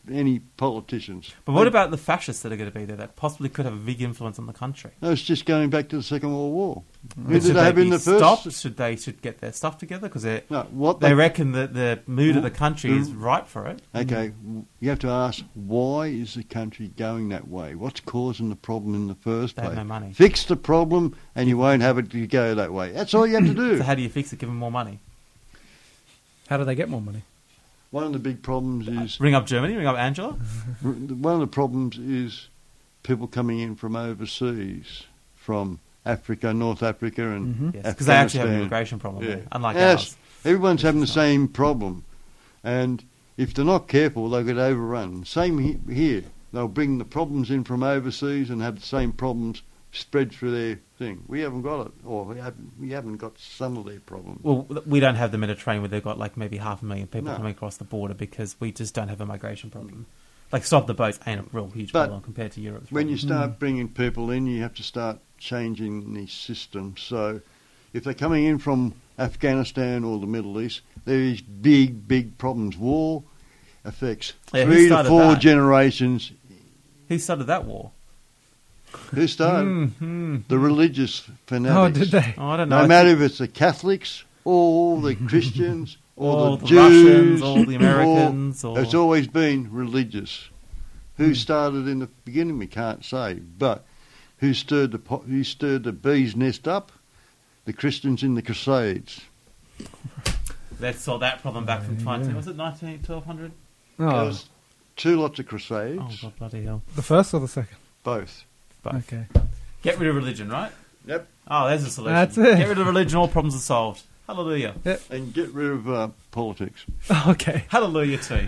any politicians. But what about the fascists that are going to be there that possibly could have a big influence on the country? No, it's just going back to the Second World War. Who But did they have be in the first? stopped? Should they should get their stuff together? Because No, what they they- reckon that the mood of the country the- is ripe for it. Okay, you have to ask, why is the country going that way? What's causing the problem in the first They place? have no money. Fix the problem and you won't have it to go that way. That's all you have to do. So how do you fix it? Give them more money. How do they get more money? One of the big problems is... Ring up Germany, ring up Angela. One of the problems is people coming in from overseas, from Africa, North Africa and Mhm. Yes, 'cause Afghanistan. they actually have an immigration problem there, unlike yes, ours. Everyone's having the same problem. And if they're not careful, they'll get overrun. Same he- here. They'll bring the problems in from overseas and have the same problems spread through their thing. We haven't got it, or we haven't, we haven't got some of their problems. Well, we don't have the Mediterranean where they've got like maybe half a million people No. coming across the border because we just don't have a migration problem. Like stop the boats ain't a real huge But problem compared to Europe's when problem. you start bringing people in, you have to start changing the system. So if they're coming in from Afghanistan or the Middle East, there is big, big problems. War affects Yeah, who three to started four that? generations. Who started that war? Who started? Mhm. The religious fanatics. Oh, did they? Oh, I don't know. No I matter think- if it's the Catholics, or the Christians, or All the, the Jews, Russians, all the Americans, or- or- it's always been religious. Who started in the beginning, we can't say. But who stirred the po- who stirred the bee's nest up? The Christians in the Crusades. Let's sort that problem back from twenty. Was it nineteen, twelve hundred? Oh. There was two lots of crusades. Oh, God, bloody hell. The first or the second? Both. Both. Okay. Get rid of religion, right? Yep. Oh, there's a solution. That's it. Get rid of religion, all problems are solved. Hallelujah. Yep. And get rid of uh, politics. Okay. Hallelujah too.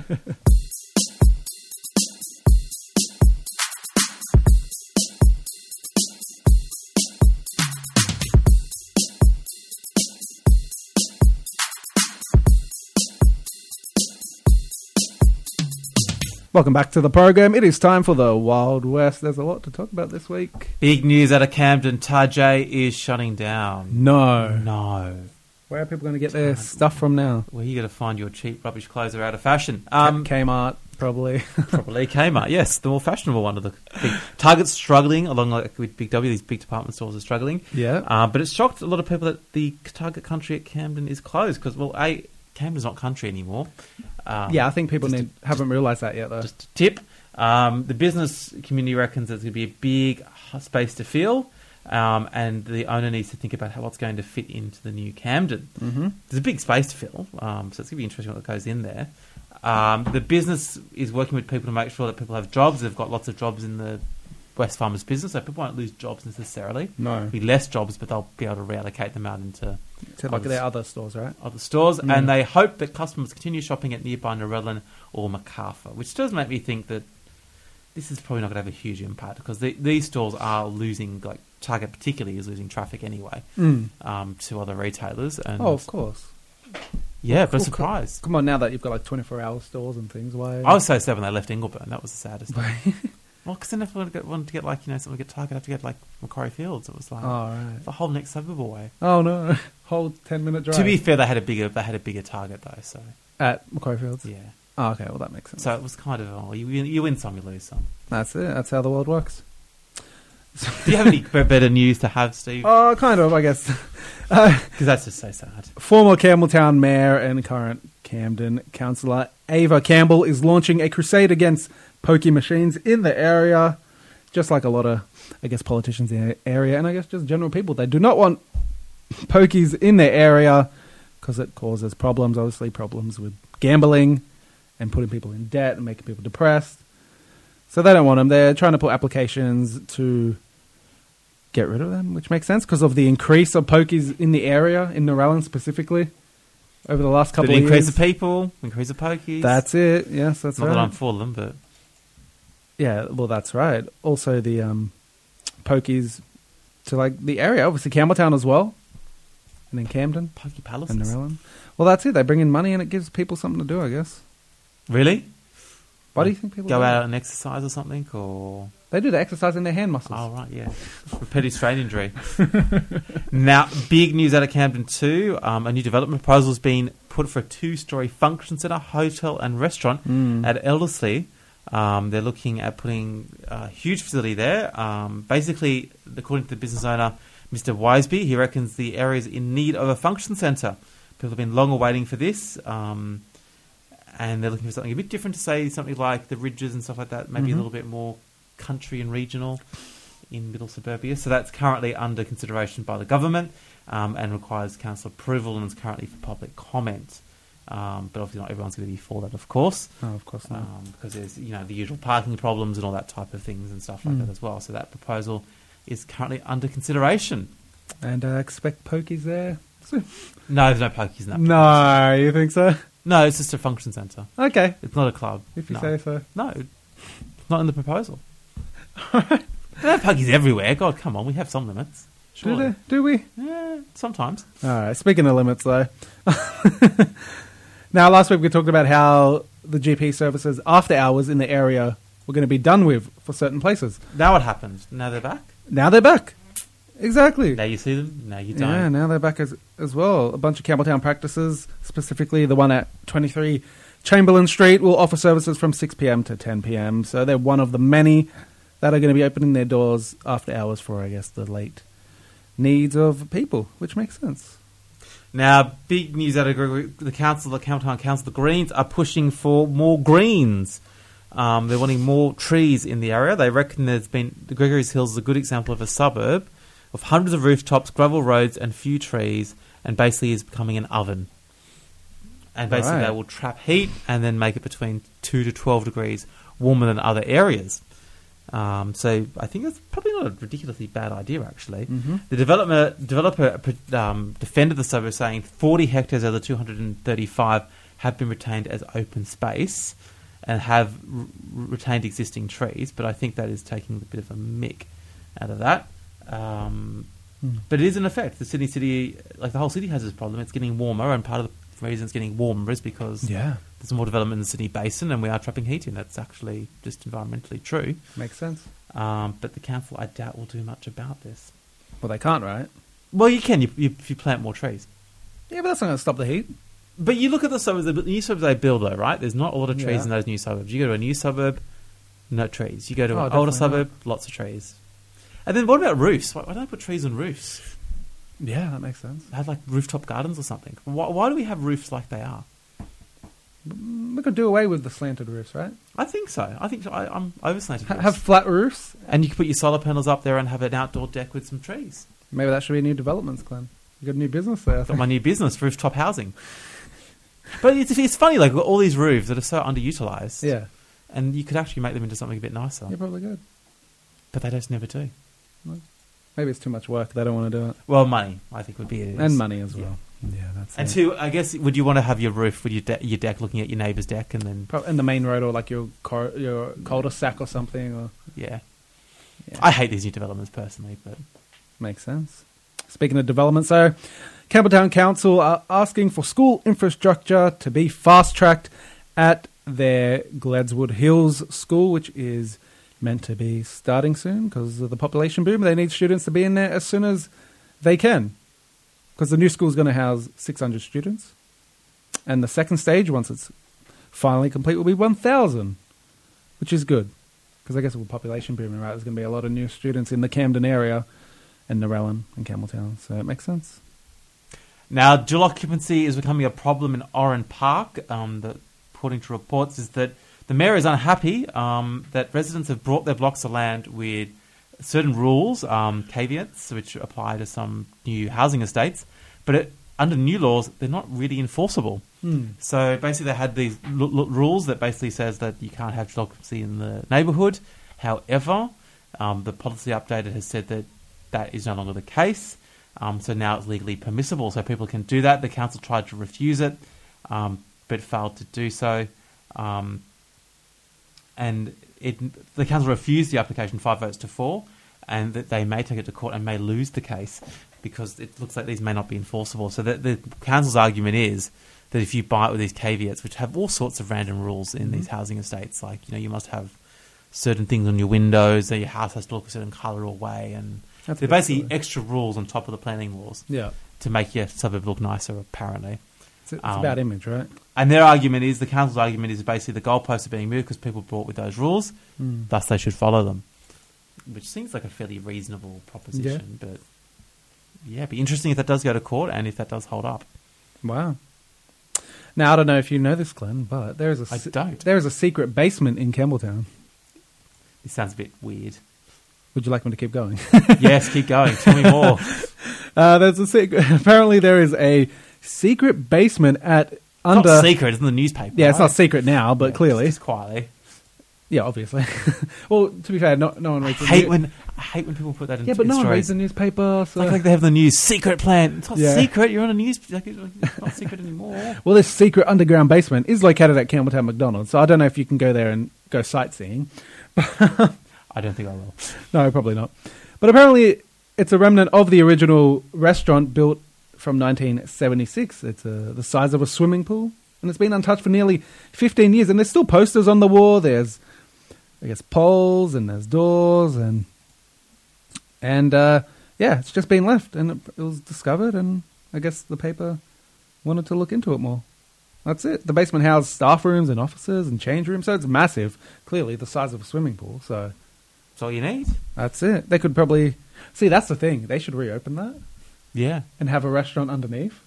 Welcome back to the program. It is time for the Wild West. There's a lot to talk about this week. Big news out of Camden. Tajay is shutting down. No. No. Where are people going to get their stuff from now? Well, you got to find your cheap rubbish clothes that are out of fashion. Um, Kmart, probably. Probably Kmart, yes, the more fashionable one of the big. Target's struggling, along like with Big W, these big department stores are struggling. Yeah. Uh, but it's shocked a lot of people that the Target country at Camden is closed because, well, A, Camden's not country anymore. Um, yeah, I think people just need, haven't realised that yet, though. Just a tip. Um, the business community reckons there's going to be a big space to fill, um, and the owner needs to think about how what's going to fit into the new Camden. Mhm. There's a big space to fill, um, so it's going to be interesting what goes in there. Um, the business is working with people to make sure that people have jobs. They've got lots of jobs in the West Farmers business, so people won't lose jobs necessarily. No. There'll be less jobs, but they'll be able to reallocate them out into To like their other stores, right? other stores, Mm. and they hope that customers continue shopping at nearby Narellan or Macarthur, which does make me think that this is probably not going to have a huge impact because the, these stores are losing, like Target particularly is losing traffic anyway Mm. um, to other retailers. And Oh, of course. Yeah, Well, but cool, surprised. Come on, now that you've got like twenty-four hour stores and things, why? I was so sad when they left Ingleburn. That was the saddest thing. Well, because then if I wanted to, get, wanted to get like, you know, something to get Target, I'd have to get like Macquarie Fields. It was like Oh, right. the whole next suburb away. Oh no, whole ten minute drive. To be fair, they had a bigger they had a bigger Target though. So At Macquarie Fields? Yeah. Oh, okay, well that makes sense. So it was kind of oh, you win- you win some, you lose some. That's it. That's how the world works. Do you have any b- better news to have, Steve? Oh, kind of, I guess. Uh, Because that's just so sad. Former Campbelltown Mayor and current Camden Councillor Ava Campbell is launching a crusade against pokey machines in the area, just like a lot of, I guess, politicians in the area, and I guess just general people. They do not want pokies in their area because it causes problems, obviously problems with gambling and putting people in debt and making people depressed. So they don't want them. They're trying to put applications to get rid of them, which makes sense because of the increase of pokies in the area, in Narellan specifically, over the last couple Did it of increase years. the people, increase the pokies. That's it. Yes, that's Not right. that I'm for them, but Yeah, well, that's right. Also, the um, pokies to like the area, obviously Campbelltown as well, and then Camden, Pokey Palaces. and Narellan. Well, that's it. They bring in money and it gives people something to do, I guess. Really? Why do you think people go do out that? and exercise or something? Or They do the exercise in their hand muscles. Oh, right, yeah. Repetitive strain injury. Now, big news out of Camden too. Um, a new development proposal has been put for a two-storey function centre, hotel and restaurant Mm. at Elderslie. Um, they're looking at putting a huge facility there. Um, basically, according to the business owner, Mister Wiseby, he reckons the area is in need of a function centre. People have been long awaiting for this. Um, and they're looking for something a bit different to say, something like the Ridges and stuff like that, maybe Mhm. a little bit more country and regional in middle suburbia. So that's currently under consideration by the government um, and requires council approval and is currently for public comment. Um, but obviously not everyone's going to be for that, of course. No, of course not. Um, because there's, you know, the usual parking problems and all that type of things and stuff like Mm. that as well. So that proposal is currently under consideration. And uh, expect pokies there. No, there's no pokies in that. No, you think so? No, it's just a function centre. Okay. It's not a club. If you No. say so. No, it's not in the proposal. There are pokies everywhere. God, come on, we have some limits. Do, Surely. they, do we? Yeah, sometimes. All right. Speaking of limits, though. Now, last week we talked about how the G P services after hours in the area were going to be done with for certain places. Now what happens? Now they're back? Now they're back. Exactly. Now you see them, now you don't. Yeah, now they're back as, as well. A bunch of Campbelltown practices, specifically the one at twenty-three Chamberlain Street, will offer services from six p.m. to ten p.m. So they're one of the many that are going to be opening their doors after hours for, I guess, the late needs of people, which makes sense. Now, big news out of Gregory, the council, the Campbelltown Council, the Greens are pushing for more greens. Um, they're wanting more trees in the area. They reckon there's been the Gregory's Hills is a good example of a suburb of hundreds of rooftops, gravel roads, and few trees, and basically is becoming an oven. And basically, Right. they will trap heat and then make it between two to twelve degrees warmer than other areas. Um, so I think that's probably not a ridiculously bad idea, actually. Mhm. The developer, developer um, defended the suburb, saying forty hectares out of the two hundred thirty-five have been retained as open space and have r- retained existing trees, but I think that is taking a bit of a mick out of that. Um, Hmm. But it is an effect. The Sydney city, like the whole city has this problem. It's getting warmer, and part of the reason it's getting warmer is because Yeah. there's more development in the Sydney Basin, and we are trapping heat in. That's actually just environmentally true. Makes sense. Um, but the council, I doubt, will do much about this. Well, they can't, right? Well, you can you, you, if you plant more trees. Yeah, but that's not going to stop the heat. But you look at the suburbs, the new suburbs they build, though, right? There's not a lot of trees Yeah. in those new suburbs. You go to a new suburbs, no trees. You go to Oh, an older definitely suburb, lots of trees. And then what about roofs? Why, why don't they put trees on roofs? Yeah, that makes sense. Have like rooftop gardens or something. Why, why do we have roofs like they are? We could do away with the slanted roofs, right? I think so. I think so. I, I'm over slanted Ha- roofs. have flat roofs. And you can put your solar panels up there and have an outdoor deck with some trees. Maybe that should be new developments, Glenn. You got a new business there. I Got think. my new business, rooftop housing. But it's, it's funny, like all these roofs that are so underutilized. Yeah. And you could actually make them into something a bit nicer. Yeah, probably good. But they just never do. Maybe it's too much work. They don't want to do it. Well, money, I think, would be it. And money as well. Yeah, that's And it. two, I guess, would you want to have your roof with your, de- your deck looking at your neighbour's deck and then... Pro- in the main road or like your cor- your cul-de-sac or something. Or Yeah. I hate these new developments personally, but... Makes sense. Speaking of development, so Campbelltown Council are asking for school infrastructure to be fast-tracked at their Gladeswood Hills School, which is meant to be starting soon because of the population boom. They need students to be in there as soon as they can because the new school is going to house six hundred students. And the second stage, once it's finally complete, will be one thousand, which is good because I guess with population booming, right, there's going to be a lot of new students in the Camden area and Narellan and Campbelltown, so it makes sense. Now, dual occupancy is becoming a problem in Oran Park. Um, the, according to reports, is that the mayor is unhappy um, that residents have brought their blocks of land with certain rules, um, caveats, which apply to some new housing estates, but it, under new laws, they're not really enforceable. Hmm. So basically, they had these l- l- duals that basically says that you can't have dual occupancy in the neighbourhood. However, um, the policy updated has said that that is no longer the case. Um, so now it's legally permissible, so people can do that. The council tried to refuse it, um, but failed to do so. Um, and it, the council refused the application five votes to four, and that they may take it to court and may lose the case because it looks like these may not be enforceable. So the, the council's argument is that if you buy it with these caveats, which have all sorts of random rules in Mhm. these housing estates, like, you know, you must have certain things on your windows, that your house has to look a certain colour or way, and That's they're a bit basically silly. extra rules on top of the planning laws Yeah. to make your suburb look nicer, apparently. It's, it's Um, about image, right? And their argument is, the council's argument is basically the goalposts are being moved because people brought with those rules, Mm. thus they should follow them. Which seems like a fairly reasonable proposition, but yeah, it'd be interesting if that does go to court and if that does hold up. Wow. Now, I don't know if you know this, Glenn, but there is a I se- don't. there is a secret basement in Campbelltown. It sounds a bit weird. Would you like me to keep going? Yes, keep going. Tell me more. Uh, there's a secret. Apparently, there is a secret basement at It's under. not secret, it's in the newspaper. Yeah, it's right? not secret now, but Yeah, clearly, just quietly. yeah, obviously. Well, to be fair, no, no one reads. I the hate new- when I hate when people put that in. Yeah, but in no one stories. reads the newspaper. So. Like, like they have the news secret plan. It's not Yeah. secret. You're on a news. Like, it's not secret anymore. Well, this secret underground basement is located at Campbelltown McDonald's, so I don't know if you can go there and go sightseeing. I don't think I will. No, probably not. But apparently, it's a remnant of the original restaurant built from nineteen seventy-six. It's uh, the size of a swimming pool, and it's been untouched for nearly fifteen years. And there's still posters on the wall. There's, I guess, poles, and there's doors, and and uh, yeah, it's just been left, and it, it was discovered, and I guess the paper wanted to look into it more. That's it. The basement housed staff rooms and offices and change rooms, so it's massive. Clearly, the size of a swimming pool. So That's all you need. that's it. They could probably see. That's the thing. They should reopen that Yeah. and have a restaurant underneath.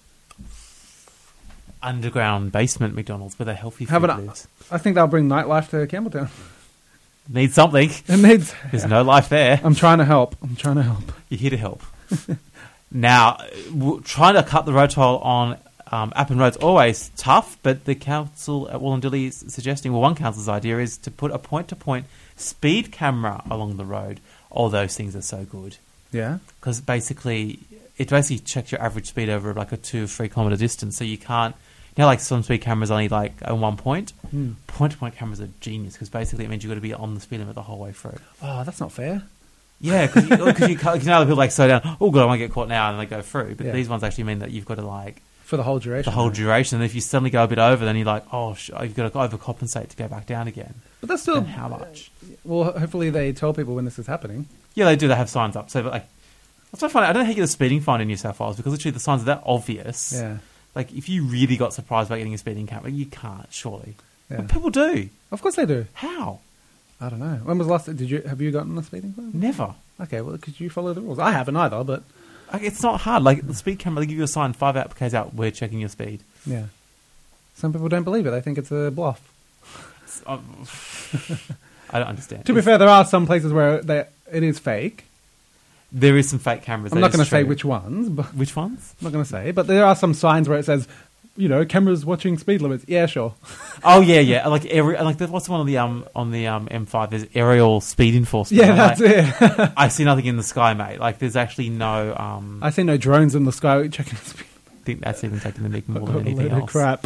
Underground basement McDonald's where the healthy food Have an, lives. I think they'll bring nightlife to Campbelltown. Need something. It needs. There's no life there. I'm trying to help. I'm trying to help. You're here to help. Now, w- trying to cut the road toll on um, Appin Road's always tough, but the council at Wollondilly is suggesting, well, one council's idea is to put a point-to-point speed camera along the road. All those things are so good. Yeah. Because basically, it basically checks your average speed over like a two or three kilometre distance, so you can't, you know, like some speed cameras only like at one point. Hmm. Point-to-point cameras are genius because basically it means you've got to be on the speed limit the whole way through. Oh, that's not fair. Yeah, because you, cause you, cause you know, people like slow down. Oh, God, I won't get caught now, and they go through. But Yeah. these ones actually mean that you've got to like For the whole duration. the whole right? duration. And if you suddenly go a bit over, then you're like, oh, sh- you've got to overcompensate to go back down again. But that's still And how much? Well, ho- hopefully they tell people when this is happening. Yeah, they do. They have signs up. So, but like, that's what I find. I don't know how you get a speeding fine in New South Wales because literally the signs are that obvious. Yeah. Like, if you really got surprised by getting a speeding camera, you can't, surely. Yeah. But people do. Of course they do. How? I don't know. When was the last? Did you have you gotten a speeding fine? Never. Okay, well, could you follow the rules? I haven't either, but Like, it's not hard. Like, the speed camera, they give you a sign five out k's out, we're checking your speed. yeah. Some people don't believe it. They think it's a bluff. It's, um, I don't understand. To be It's- fair, there are some places where they, it is fake. There is some fake cameras. I'm that not is going to say true. which ones, but Which ones? I'm not going to say. But there are some signs where it says, you know, cameras watching speed limits. Yeah, sure. Oh yeah, yeah. Like every like there's what's the one on the um on the um M five? There's aerial speed enforcement. Yeah, I'm that's like, it. I see nothing in the sky, mate. Like there's actually no um. I see no drones in the sky checking the speed. I think that's even taking the mick more than What a anything load of else. crap.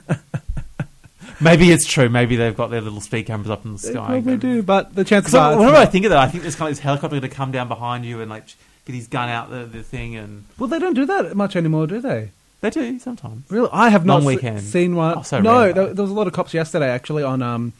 Maybe it's true. Maybe they've got their little speed cameras up in the They sky. probably do, but the chances So are. whenever I think of that, I think there's kind of this helicopter going to come down behind you and like get his gun out the, the thing and. Well, they don't do that much anymore, do they? They do sometimes. Really, I have not Long se- weekend. seen one. Oh, so no, rare, there, though. there was a lot of cops yesterday actually on um.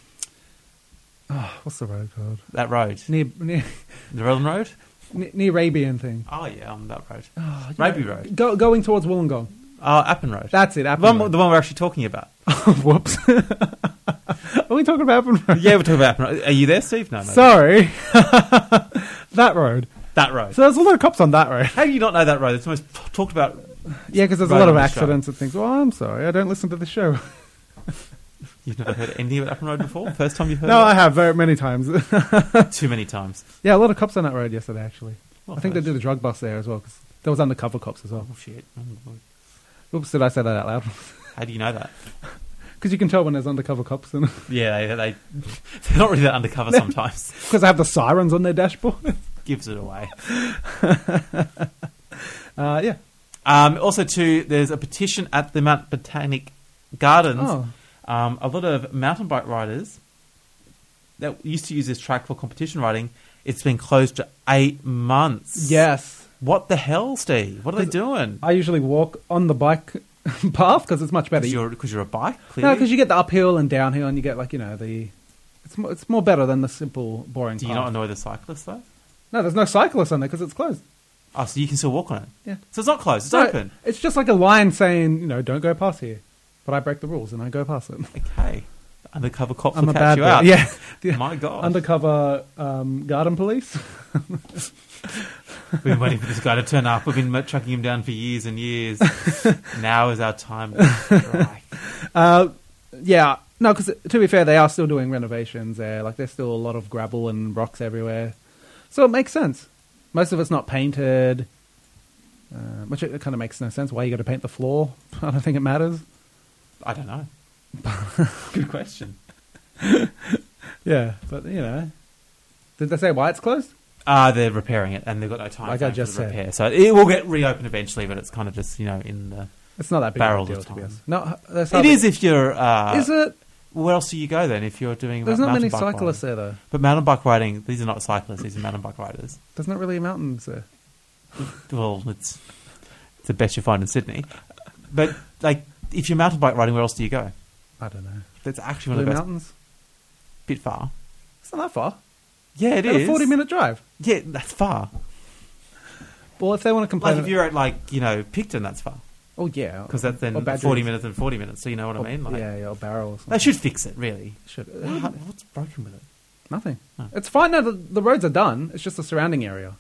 Oh, what's the road called? That road. Near near The Roland Road? near, near Rabian thing. Oh yeah, on that road. Oh, you Raby know, Road. Go, going towards Wollongong. Oh, Appin Road. That's it. Appin the, one, Road. the one we're actually talking about. Whoops. Are we talking about Appin Road? Yeah, we're talking about Appin Road. Are you there, Steve? No, no. Sorry. That road. That road. So there's a lot of cops on that road. How do you not know that road? It's the most t- talked about. Yeah, because there's a road lot of on this show. accidents and things. Well, I'm sorry. I don't listen to the show. You've never heard anything about Appin Road before? First time you've heard No, it? I have very many times. Too many times. Yeah, a lot of cops on that road yesterday, actually. Well, I think they first. did a drug bust there as well, because there was undercover cops as well. Oh, shit. Oh, boy. Oops, did I say that out loud? How do you know that? Because you can tell when there's undercover cops in Yeah, they, they, they're not really that undercover sometimes. Because they have the sirens on their dashboard. Gives it away. uh, yeah. Um, also, too, there's a petition at the Mount Botanic Gardens. Oh. Um, a lot of mountain bike riders that used to use this track for competition riding, it's been closed for eight months. Yes. What the hell, Steve? What are they doing? I usually walk on the bike path because it's much better. Because you're, because you're a bike, No, clearly? because you get the uphill and downhill, and you get like you know the. It's more, it's more better than the simple, boring. Do you path. not annoy the cyclists, though? No, there's no cyclists on there because it's closed. Oh, so you can still walk on it? Yeah. So it's not closed, it's No, open. It's just like a line saying, you know, don't go past here. But I break the rules and I go past it. Okay. Undercover cops I'm will a catch bad you boy. out. Yeah. yeah. My God. Undercover um, garden police. We've been waiting for this guy to turn up. We've been m- tracking him down for years and years. Now is our time to strike. Uh, yeah. No, because to be fair, they are still doing renovations there. Like, there's still a lot of gravel and rocks everywhere. So it makes sense. Most of it's not painted, uh, which it, it kind of makes no sense. Why you got to paint the floor? I don't think it matters. I don't know. Good question. Yeah, but, you know. Did they say why it's closed? Uh, they're repairing it, and they've got no time Like frame I just for the said. repair. So it will get reopened eventually, but it's kind of just, you know, in the It's not that big barrel of a deal, of to be time. honest. No, that's It hardly- is if you're... Uh, Is it? Where else do you go then if you're doing There's ma- not many mountain bike cyclists riding? there, though. But mountain bike riding, these are not cyclists, these are mountain bike riders. There's not really mountains there. Well, it's, it's the best you find in Sydney. But, like, if you're mountain bike riding, where else do you go? I don't know. That's actually one Blue of the best... Mountains? Bit far. It's not that far. Yeah, it About is. a forty-minute drive. Yeah, that's far. Well, if they want to complain... Like, if you're at, like, you know, Picton, that's far. Oh, yeah. Because that's then Or Badgerys. forty minutes and forty minutes, so you know what Or- I mean? Like, yeah, yeah, or Barrow or something. they should fix it, really. Should. What- What's broken with it? Nothing. Oh. It's fine. No, the, the roads are done. It's just the surrounding area.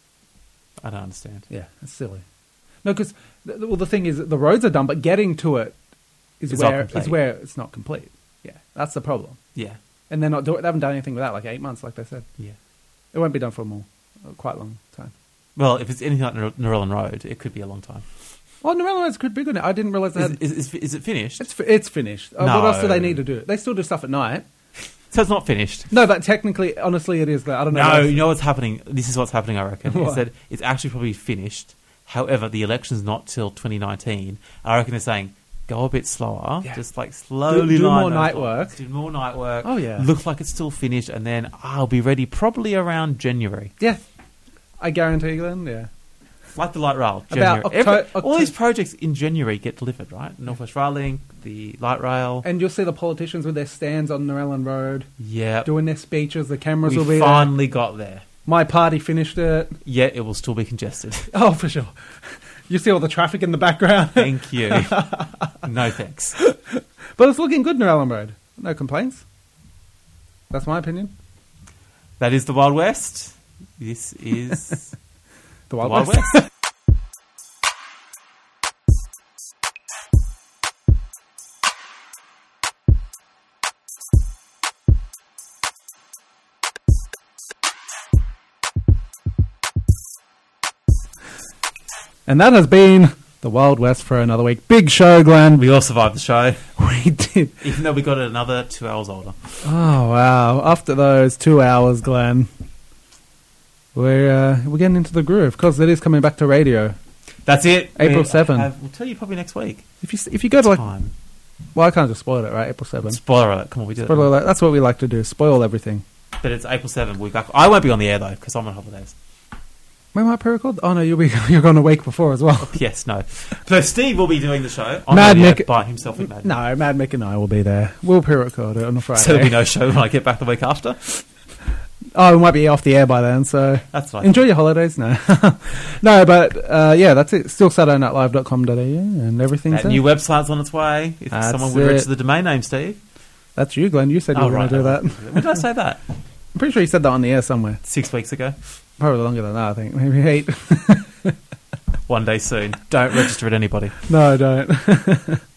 I don't understand. Yeah, it's silly. No, because th- well, the thing is, the roads are done, but getting to it is It's not where complete. is where it's not complete. Yeah, that's the problem. Yeah. And they're not do- they haven't done anything with that like eight months, like they said. Yeah. It won't be done for more, uh, quite a long time. Well, if it's anything like Nor- Norellan Road, it could be a long time. Oh, Norellan Road's could be good. I didn't realise they Is, had. is, is, is it finished? It's fi- it's finished. Uh, No. What else do they need to do? They still do stuff at night. So it's not finished. No, but technically, honestly, it is. I don't know. No, That's- you know what's happening? This is what's happening, I reckon. What? Is that it's actually probably finished. However, the election's not till twenty nineteen. I reckon they're saying, go a bit slower. Yeah. Just like slowly Do- do line more those night lines. work. Do more night work. Oh, yeah. Look like it's still finished, and then I'll be ready probably around January. Yeah, I guarantee you. Then, yeah. Like the light rail. About January. Octo- Every- Octo- all these projects in January get delivered, right? Northwest Rail Link, the light rail. And you'll see the politicians with their stands on Norellan Road. Yeah. Doing their speeches. The cameras We will be finally got there. there. My party finished it. Yet it will still be congested. Oh, for sure. You see all the traffic in the background. Thank you. No thanks. But it's looking good, Norellan Road. No complaints. That's my opinion. That is the Wild West. This is The Wild, West. West. And that has been the Wild West for another week. Big show, Glenn. We all survived the show. We did. Even though we got it another two hours older. Oh, wow. After those two hours, Glenn, we're, uh, we're getting into the groove because it is coming back to radio. That's it. April We seventh. have- We'll tell you probably next week. If you if you go to like, Time. well, I can't just spoil it, right? April seventh. Spoiler alert. Come on, we did Spoiler it. alert. That's what we like to do. Spoil everything. But it's April seventh. We'll be back. I won't be on the air, though, because I'm on holidays. When might pre-record? Oh no, you'll be you're going a week before as well. Yes, no. So Steve will be doing the show on Mad radio Mick by himself with Mad Mick. No, Mad Mick and I will be there. We'll pre-record it on a Friday. So there'll be no show when I get back the week after. Oh, we might be off the air by then, so That's fine. enjoy your holidays. No, no, but uh, yeah, that's it. Still saturday night live dot com dot a u and everything's That there. new website's on its way. If That's someone would it. register the domain name, Steve. That's you, Glenn. You said you Oh, were right. going to do that. When did I say that? I'm pretty sure you said that on the air somewhere. Six weeks ago. Probably longer than that, I think. Maybe eight. One day soon. Don't register at anybody. No, don't.